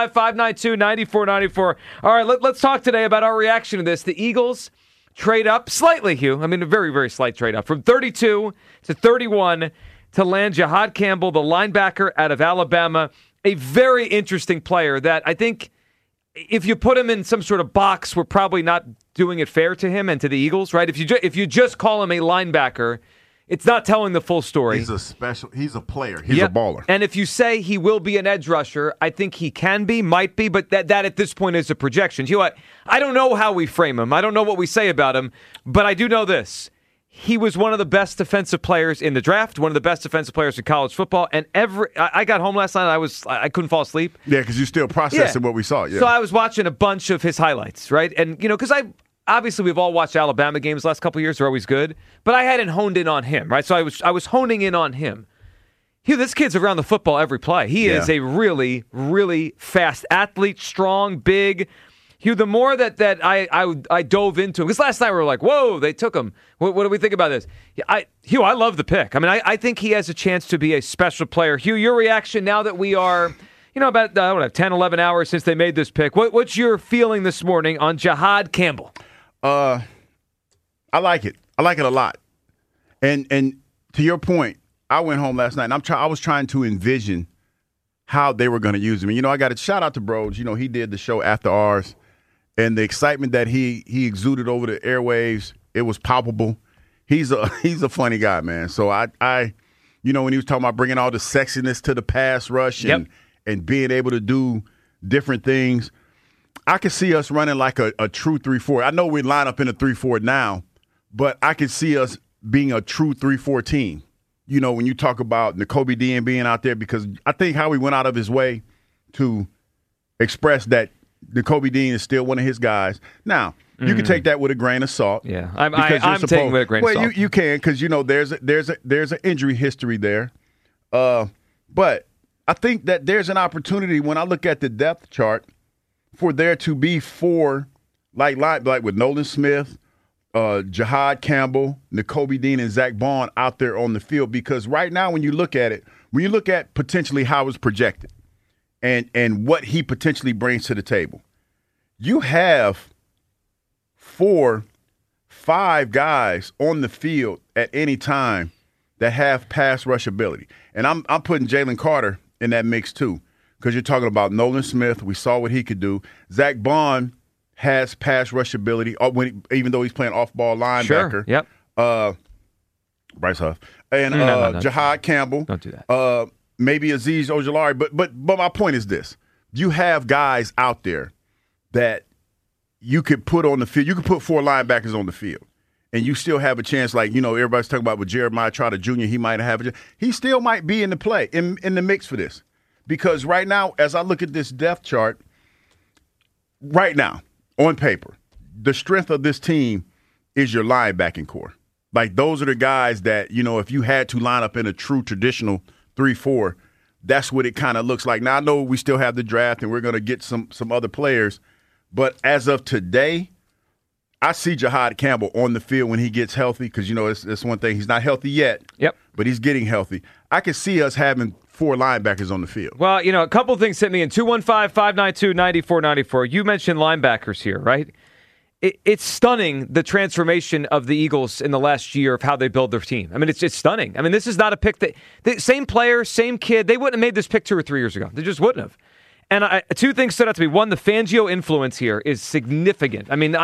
215-592-9494. All right, let's talk today about our reaction to this. The Eagles trade up slightly, Hugh. I mean, a very, very slight trade up from 32 to 31 to land Jihad Campbell, the linebacker out of Alabama. A very interesting player that I think if you put him in some sort of box, we're probably not doing it fair to him and to the Eagles, right? If you just call him a linebacker, it's not telling the full story. He's a player. He's a baller. And if you say he will be an edge rusher, I think he can be, might be, but that at this point is a projection. You know what? I don't know how we frame him. I don't know what we say about him, but I do know this. He was one of the best defensive players in the draft, one of the best defensive players in college football, and I got home last night, I couldn't fall asleep. Yeah, because you're still processing what we saw. Yeah. So I was watching a bunch of his highlights, right? And, because obviously, we've all watched Alabama games the last couple of years. They're always good. But I hadn't honed in on him, right? So I was honing in on him. Hugh, this kid's around the football every play. He is a really, really fast athlete, strong, big. Hugh, the more that I dove into him, because last night we were like, whoa, they took him. What do we think about this? Hugh, I love the pick. I mean, I think he has a chance to be a special player. Hugh, your reaction now that we are... about 10, 11 hours since they made this pick. What's your feeling this morning on Jihad Campbell? I like it. I like it a lot. And to your point, I went home last night, and I was trying to envision how they were going to use him. And, I got to shout out to Broads. He did the show after ours, and the excitement that he exuded over the airwaves, it was palpable. He's a funny guy, man. So I when he was talking about bringing all the sexiness to the pass rush and being able to do different things, I could see us running like a true 3-4. I know we line up in a 3-4 now, but I could see us being a true 3-4 team. When you talk about Nakobe Dean being out there, because I think how he went out of his way to express that Nakobe Dean is still one of his guys. Now, you can take that with a grain of salt. Yeah, I'm taking it with a grain of salt. Well, you can, because there's an injury history there. But I think that there's an opportunity when I look at the depth chart for there to be four, like with Nolan Smith, Jihad Campbell, Nakobe Dean, and Zach Bond out there on the field. Because right now, when you look at potentially how it's projected and what he potentially brings to the table, you have 4, 5 guys on the field at any time that have pass rush ability. And I'm putting Jalen Carter in that mix too, because you're talking about Nolan Smith. We saw what he could do. Zach Bond has pass rush ability, even though he's playing off-ball linebacker. Sure. Yep. Bryce Huff and Jihad Campbell. Don't do that. Maybe Azeez Ojulari. But my point is this: you have guys out there that you could put on the field. You could put 4 linebackers on the field, and you still have a chance. Like everybody's talking about with Jeremiah Trotter Jr. He might have a chance. He still might be in the play in the mix for this, because right now, as I look at this depth chart, right now on paper, the strength of this team is your linebacking core. Like, those are the guys that, if you had to line up in a true traditional 3-4, that's what it kind of looks like. Now, I know we still have the draft and we're going to get some other players, but as of today, I see Jihad Campbell on the field when he gets healthy, because, it's one thing. He's not healthy yet, but he's getting healthy. I can see us having 4 linebackers on the field. Well, a couple of things hit me in 215-592-9494. You mentioned linebackers here, right? It's stunning, the transformation of the Eagles in the last year of how they build their team. I mean, it's stunning. I mean, this is not a pick that the same player, same kid. They wouldn't have made this pick 2 or 3 years ago. They just wouldn't have. And 2 things stood out to me. One, the Fangio influence here is significant. I mean,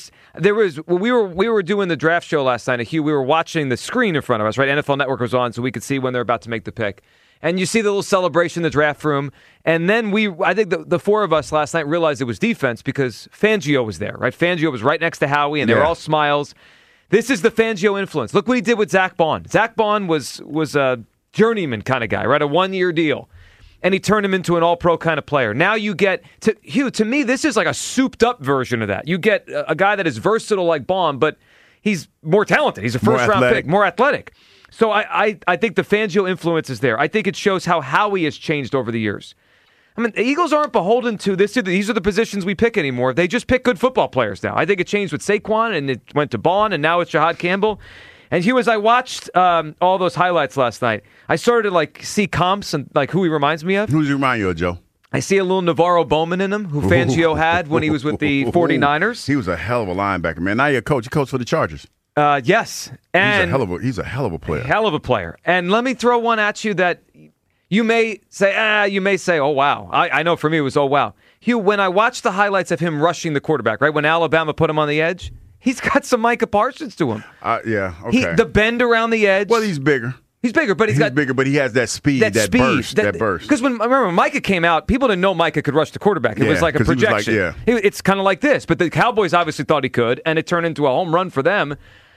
we were doing the draft show last night, Hugh. We were watching the screen in front of us, right? NFL Network was on, so we could see when they're about to make the pick. And you see the little celebration in the draft room. And then I think the four of us last night realized it was defense because Fangio was there, right? Fangio was right next to Howie, and they were all smiles. This is the Fangio influence. Look what he did with Zach Bond. Zach Bond was a journeyman kind of guy, right? A 1-year deal. And he turned him into an all-pro kind of player. Now you get, to me, this is like a souped-up version of that. You get a guy that is versatile like Bond, but he's more talented. He's a first-round pick, more athletic. So I think the Fangio influence is there. I think it shows how Howie has changed over the years. I mean, the Eagles aren't beholden to this. These are the positions we pick anymore. They just pick good football players now. I think it changed with Saquon, and it went to Bond, and now it's Jahad Campbell. And Hugh, as I watched all those highlights last night, I started to see comps and who he reminds me of. Who does he remind you of, Joe? I see a little Navarro Bowman in him, who Fangio had when he was with the 49ers. He was a hell of a linebacker, man. Now you're a coach. You coach for the Chargers. Yes. And he's a hell of a player. Hell of a player. And let me throw one at you that you may say, oh, wow. I know for me it was, oh, wow. Hugh, when I watched the highlights of him rushing the quarterback, right, when Alabama put him on the edge, he's got some Micah Parsons to him. Yeah, okay. The bend around the edge. Well, he's bigger. He's bigger, but he's bigger, but he has that speed, that burst. Because when Micah came out, people didn't know Micah could rush the quarterback. It was like a projection. It's kind of like this, but the Cowboys obviously thought he could, and it turned into a home run for them.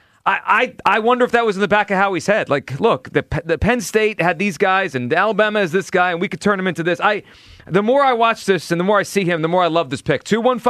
I wonder if that was in the back of Howie's head. Like, look, the Penn State had these guys, and Alabama has this guy, and we could turn him into this. The more I watch this and the more I see him, the more I love this pick.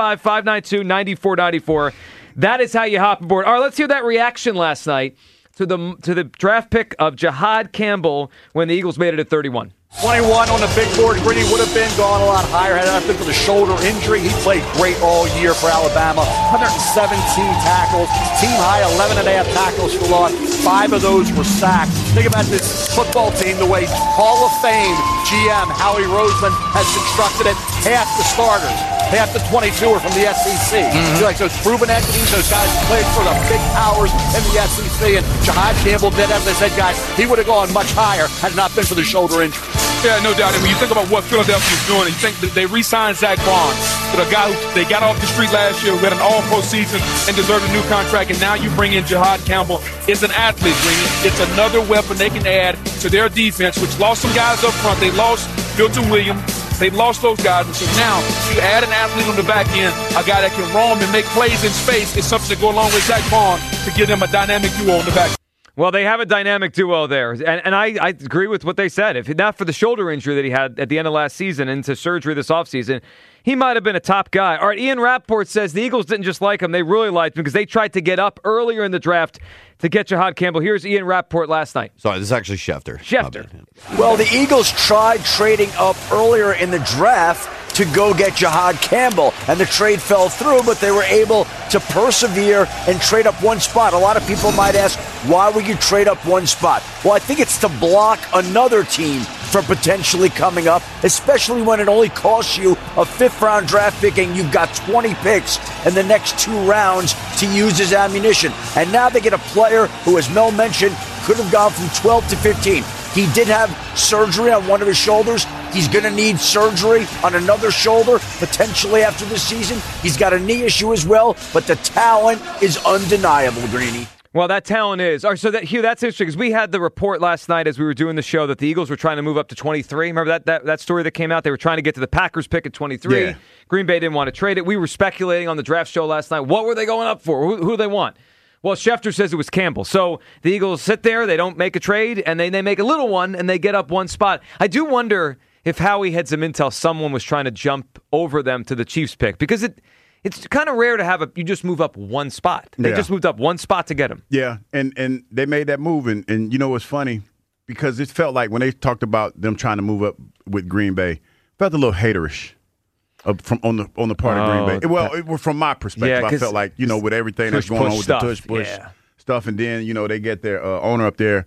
215-592-9494. That is how you hop aboard. All right, let's hear that reaction last night to the draft pick of Jahad Campbell when the Eagles made it at 31. 21 on the big board. Greeny would have been gone a lot higher had it not been for the shoulder injury. He played great all year for Alabama. 117 tackles. Team high 11.5 tackles for loss. 5 of those were sacks. Think about this football team, the way Hall of Fame GM Howie Roseman has constructed it. Half the starters, half the 22 are from the SEC. Like those proven entities, those guys who played for the big powers in the SEC. And Jahad Campbell did, as I said, guys, he would have gone much higher had it not been for the shoulder injury. Yeah, no doubt. And when you think about what Philadelphia is doing, you think that they re-signed Zach Bond, the guy who they got off the street last year, who had an all-pro season and deserved a new contract, and now you bring in Jahad Campbell. It's an athlete, Greeny. It's another weapon they can add to their defense, which lost some guys up front. They lost Milton Williams. They lost those guys. And so now you add an athlete on the back end, a guy that can roam and make plays in space. It's something to go along with Zach Bond to give them a dynamic duo on the back end. Well, they have a dynamic duo there, and I agree with what they said. If not for the shoulder injury that he had at the end of last season into surgery this offseason, he might have been a top guy. All right, Ian Rappaport says the Eagles didn't just like him, they really liked him because they tried to get up earlier in the draft to get Jahad Campbell. Here's Ian Rappaport last night. Sorry, this is actually Schefter. Well, the Eagles tried trading up earlier in the draft to go get Jahad Campbell, and the trade fell through, but they were able to persevere and trade up one spot. A lot of people might ask, why would you trade up one spot? Well, I think it's to block another team from potentially coming up, especially when it only costs you a 5th-round draft pick and you've got 20 picks in the next 2 rounds to use as ammunition. And now they get a player who, as Mel mentioned, could have gone from 12 to 15. He did have surgery on one of his shoulders. He's going to need surgery on another shoulder, potentially after this season. He's got a knee issue as well, but the talent is undeniable, Greeny. Well, that talent is. So Hugh, that's interesting because we had the report last night as we were doing the show that the Eagles were trying to move up to 23. Remember that story that came out? They were trying to get to the Packers pick at 23. Yeah. Green Bay didn't want to trade it. We were speculating on the draft show last night. What were they going up for? Who do they want? Well, Schefter says it was Campbell. So the Eagles sit there, they don't make a trade, and they make a little one, and they get up one spot. I do wonder if Howie had some intel someone was trying to jump over them to the Chiefs pick, because it's kind of rare to have you just move up one spot. They just moved up one spot to get him. Yeah, and they made that move, and you know what's funny? Because it felt like when they talked about them trying to move up with Green Bay, it felt a little haterish. On the part of Green Bay. Well, from my perspective, I felt like, with everything that's going on with the tush-push stuff, and then, they get their owner up there,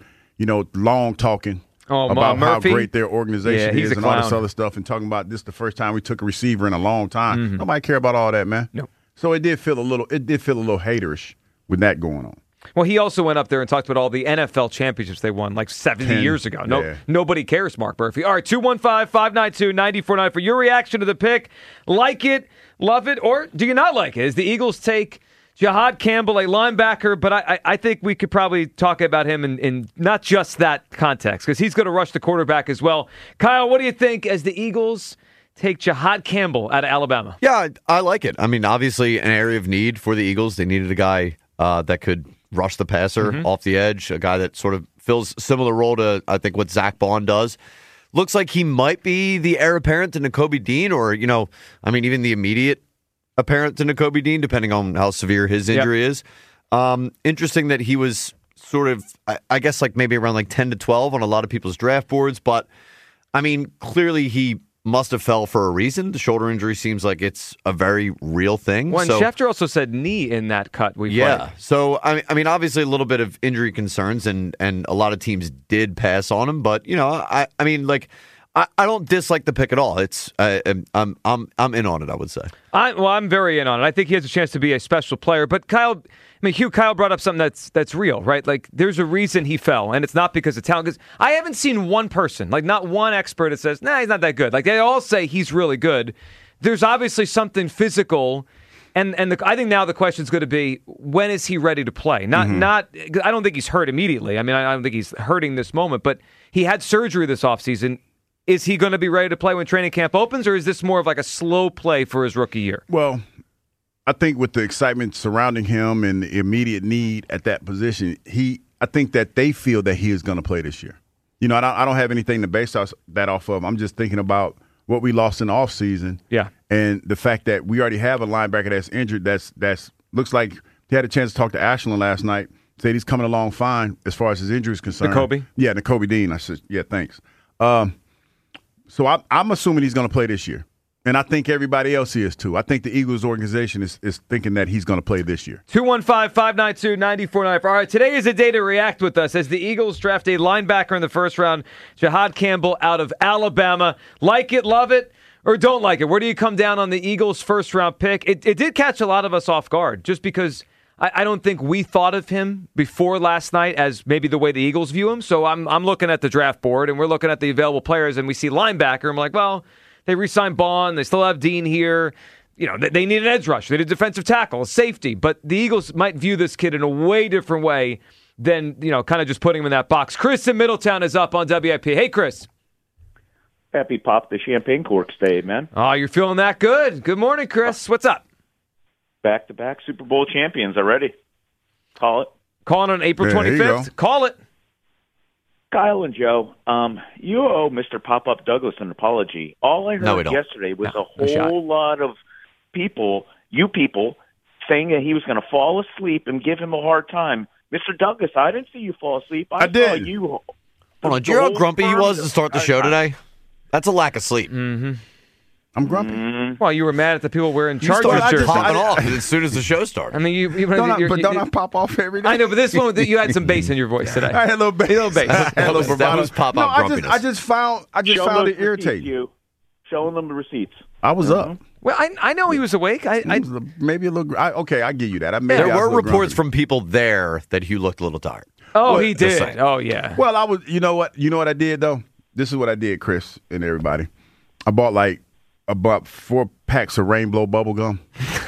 long talking about how great their organization is and all this other stuff, and talking about this the first time we took a receiver in a long time. Mm-hmm. Nobody care about all that, man. No. So it did feel a little haterish with that going on. Well, he also went up there and talked about all the NFL championships they won like 70 years ago. Nobody cares, Mark Murphy. All right, 215-592-9494 for your reaction to the pick. Like it, love it, or do you not like it? As the Eagles take Jihad Campbell, a linebacker, but I think we could probably talk about him in not just that context, because he's going to rush the quarterback as well. Kyle, what do you think as the Eagles take Jihad Campbell out of Alabama? Yeah, I like it. I mean, obviously an area of need for the Eagles. They needed a guy that could rush the passer off the edge, a guy that sort of fills a similar role to, I think, what Zach Bond does. Looks like he might be the heir apparent to Nakobe Dean, or, even the immediate apparent to Nakobe Dean, depending on how severe his injury is. Interesting that he was sort of, I guess, like maybe around like 10 to 12 on a lot of people's draft boards. But, I mean, clearly he must have fell for a reason. The shoulder injury seems like it's a very real thing. Well, and Schefter also said knee in that cut played. So, I mean, obviously a little bit of injury concerns, and a lot of teams did pass on him. But, I don't dislike the pick at all. It's I'm in on it, I would say. I'm very in on it. I think he has a chance to be a special player. But Kyle brought up something that's real, right? Like, there's a reason he fell, and it's not because of talent. Because I haven't seen one person, like not one expert that says, nah, he's not that good. Like, they all say he's really good. There's obviously something physical, and I think now the question is going to be, when is he ready to play? Not. I don't think he's hurt immediately. I mean, I don't think he's hurting this moment, but he had surgery this offseason. Is he going to be ready to play when training camp opens, or is this more of like a slow play for his rookie year? Well, I think with the excitement surrounding him and the immediate need at that position, I think that they feel that he is going to play this year. I don't have anything to base that off of. I'm just thinking about what we lost in the offseason. Yeah. And the fact that we already have a linebacker that's injured that's looks like he had a chance to talk to Ashland last night, said he's coming along fine as far as his injury is concerned. Nakobe? Yeah, Nakobe Dean. I said, yeah, thanks. So I'm assuming he's going to play this year. And I think everybody else is, too. I think the Eagles organization is thinking that he's going to play this year. 215-592-9494. All right, today is a day to react with us as the Eagles draft a linebacker in the first round, Jihad Campbell out of Alabama. Like it, love it, or don't like it? Where do you come down on the Eagles' first-round pick? It did catch a lot of us off guard, just because I don't think we thought of him before last night as maybe the way the Eagles view him. So I'm looking at the draft board, and we're looking at the available players, and we see linebacker. I'm like, well, they re-signed Bond. They still have Dean here. They need an edge rush. They need a defensive tackle, a safety. But the Eagles might view this kid in a way different way than, kind of just putting him in that box. Chris in Middletown is up on WIP. Hey, Chris. Happy Pop the Champagne Corks Day, man. Oh, you're feeling that good. Good morning, Chris. What's up? Back-to-back Super Bowl champions already. Call it. Calling on April 25th. Call it. Kyle and Joe, you owe Mr. Pop-Up Douglas an apology. All I heard yesterday was a whole lot of people saying that he was going to fall asleep and give him a hard time. Mr. Douglas, I didn't see you fall asleep. I did. Saw you. Hold on, do you know how grumpy he was to start the show today? That's a lack of sleep. Mm-hmm. I'm grumpy. Well, you were mad at the people wearing Chargers jerseys. Popping off as soon as the show started. I mean, don't I pop off every day? I know, but this one you had some bass in your voice today. I had a little bass. That was pop up grumpiness. I just found it irritating. Showing them the receipts. I was up. Well, I know he was awake. Maybe a little. Okay, I give you that. There were reports from people there that Hugh looked a little tired. Oh, he did. Oh, yeah. Well, I was. You know what? You know what I did though. This is what I did, Chris and everybody. I bought about 4 packs of Rainbow bubble gum.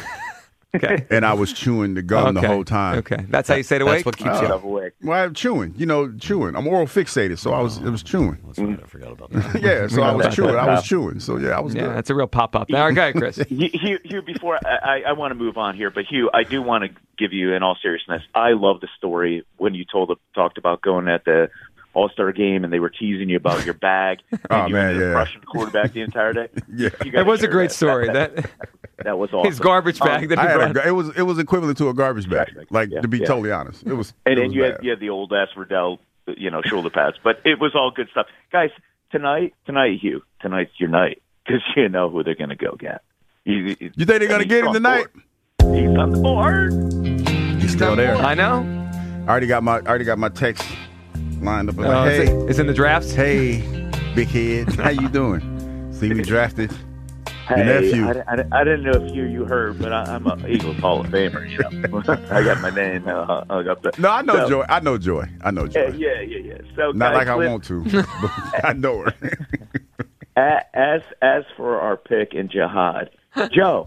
Okay. And I was chewing the gum the whole time. Okay. That's how you stay awake? That's what keeps you awake. Well, I'm chewing. Chewing. I'm oral fixated, so it was chewing. That's right. I forgot about that. Yeah, so I was chewing. So, yeah, I was good. That's a real pop-up. All right, go ahead, Chris. Hugh, before I want to move on here, but Hugh, I do want to give you, in all seriousness, I love the story when you talked about going at the All-Star game and they were teasing you about your bag and you were crushing the quarterback the entire day. Yeah. It was a great story. That was awesome. His garbage bag that he brought. It was equivalent to a garbage bag. To be totally honest. It was. And then you had the old ass Riddell, shoulder pads. But it was all good stuff. Guys, tonight, Hugh, tonight's your night because you know who they're going to go get. You think they're going to get him tonight? He's on the board. He's still there. I know. I already got my text lined up. Hey, it's in the drafts. Hey, big head, how you doing? See me drafted. Hey, I didn't know if you heard, but I'm an Eagles Hall of Famer. I got my name hung up there. No, I know Joy. I know Joy. Yeah. So not guys, like I want to, but I know her. As for our pick in Jihad, Joe,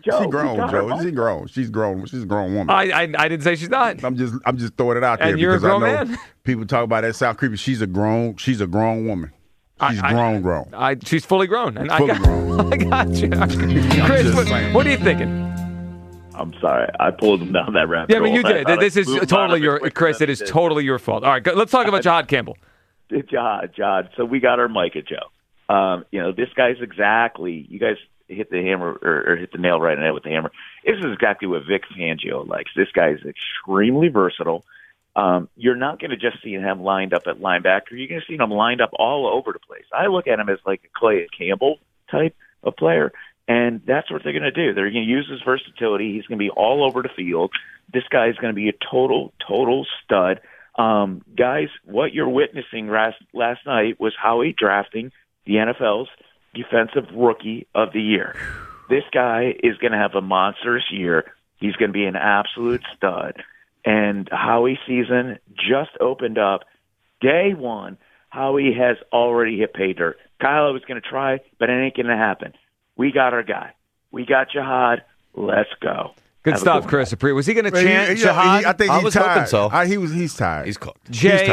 Joe, She's grown, Joe. She's grown. She's grown. She's a grown woman. I didn't say she's not. I'm just throwing it out there and you're because a grown I know man. people talk about that sound creepy. She's a grown woman. She's grown. She's fully grown. And fully grown. I got you. Chris, what are you thinking? I'm sorry. I pulled him down that rabbit hole. Yeah, I mean, you did. This is totally your Chris. It is totally your fault. All right, let's talk about Jahad Campbell. Jahad. So we got our Micah, Joe. This guy's exactly. You guys hit the hammer or hit the nail right on the head with the hammer. This is exactly what Vic Fangio likes. This guy is extremely versatile. You're not going to just see him lined up at linebacker. You're going to see him lined up all over the place. I look at him as like a Calais Campbell type of player, and that's what they're going to do. They're going to use his versatility. He's going to be all over the field. This guy is going to be a total stud. Guys, what you're witnessing last night was Howie drafting the NFL's Defensive Rookie of the Year. This guy is going to have a monstrous year. He's going to be an absolute stud. And Howie's season just opened up. Day one, Howie has already hit pay dirt. Kyle was going to try, but it ain't going to happen. We got our guy. We got Jahad. Let's go. Good stuff, Chris. Was he going to chant Jahad? I think was tired. hoping so. He's tired. He's cooked.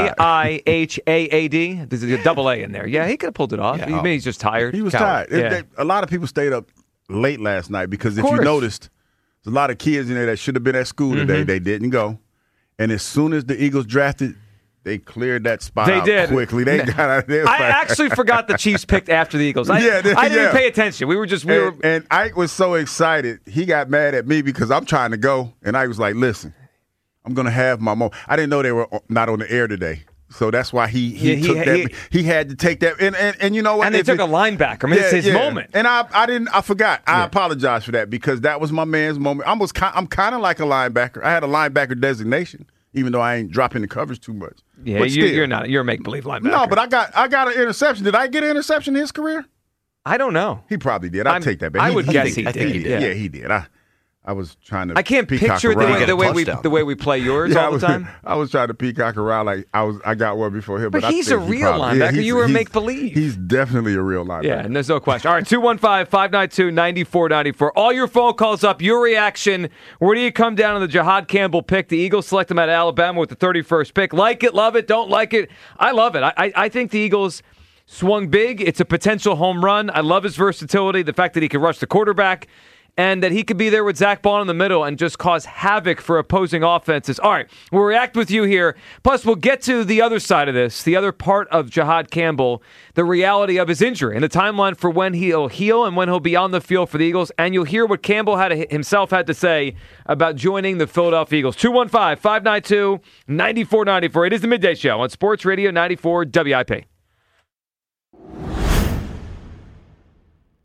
Jahaad. There's a double A in there. Yeah, he could have pulled it off. Yeah. He's just tired. He was Coward. tired. A lot of people stayed up late last night because if you noticed, there's a lot of kids in there that should have been at school today. They didn't go. And as soon as the Eagles drafted, they cleared that spot out quickly. They got out of there. I actually forgot the Chiefs picked after the Eagles. I didn't pay attention. And Ike was so excited. He got mad at me because I'm trying to go. And I was like, listen, I'm going to have my moment. I didn't know they were not on the air today. So that's why he took that. He had to take that. And you know what? And they took a linebacker. I mean, it's his moment. And I forgot. I apologize for that because that was my man's moment. I'm kind of like a linebacker. I had a linebacker designation, even though I ain't dropping the coverage too much. Yeah, but you're not. You're a make-believe linebacker. No, but I got an interception. Did I get an interception in his career? I don't know. He probably did. I'll take that back. I would guess he did. I think he did. Yeah, he did. I was trying to. I can't picture the way we play yours all the time. I was trying to peacock around like I got one before him. But he's a real linebacker. You were make believe. He's definitely a real linebacker. Yeah, and there's no question. All right, 215-592-9494. All your phone calls up. Your reaction. Where do you come down on the Jahad Campbell pick? The Eagles select him out of Alabama with the 31st pick. Like it, love it, don't like it. I love it. I think the Eagles swung big. It's a potential home run. I love his versatility. The fact that he can rush the quarterback. And that he could be there with Zach Bond in the middle and just cause havoc for opposing offenses. All right, we'll react with you here. Plus, we'll get to the other side of this, the other part of Jahad Campbell, the reality of his injury and the timeline for when he'll heal and when he'll be on the field for the Eagles. And you'll hear what Campbell himself had to say about joining the Philadelphia Eagles. 215-592-9494. It is the Midday Show on Sports Radio 94 WIP.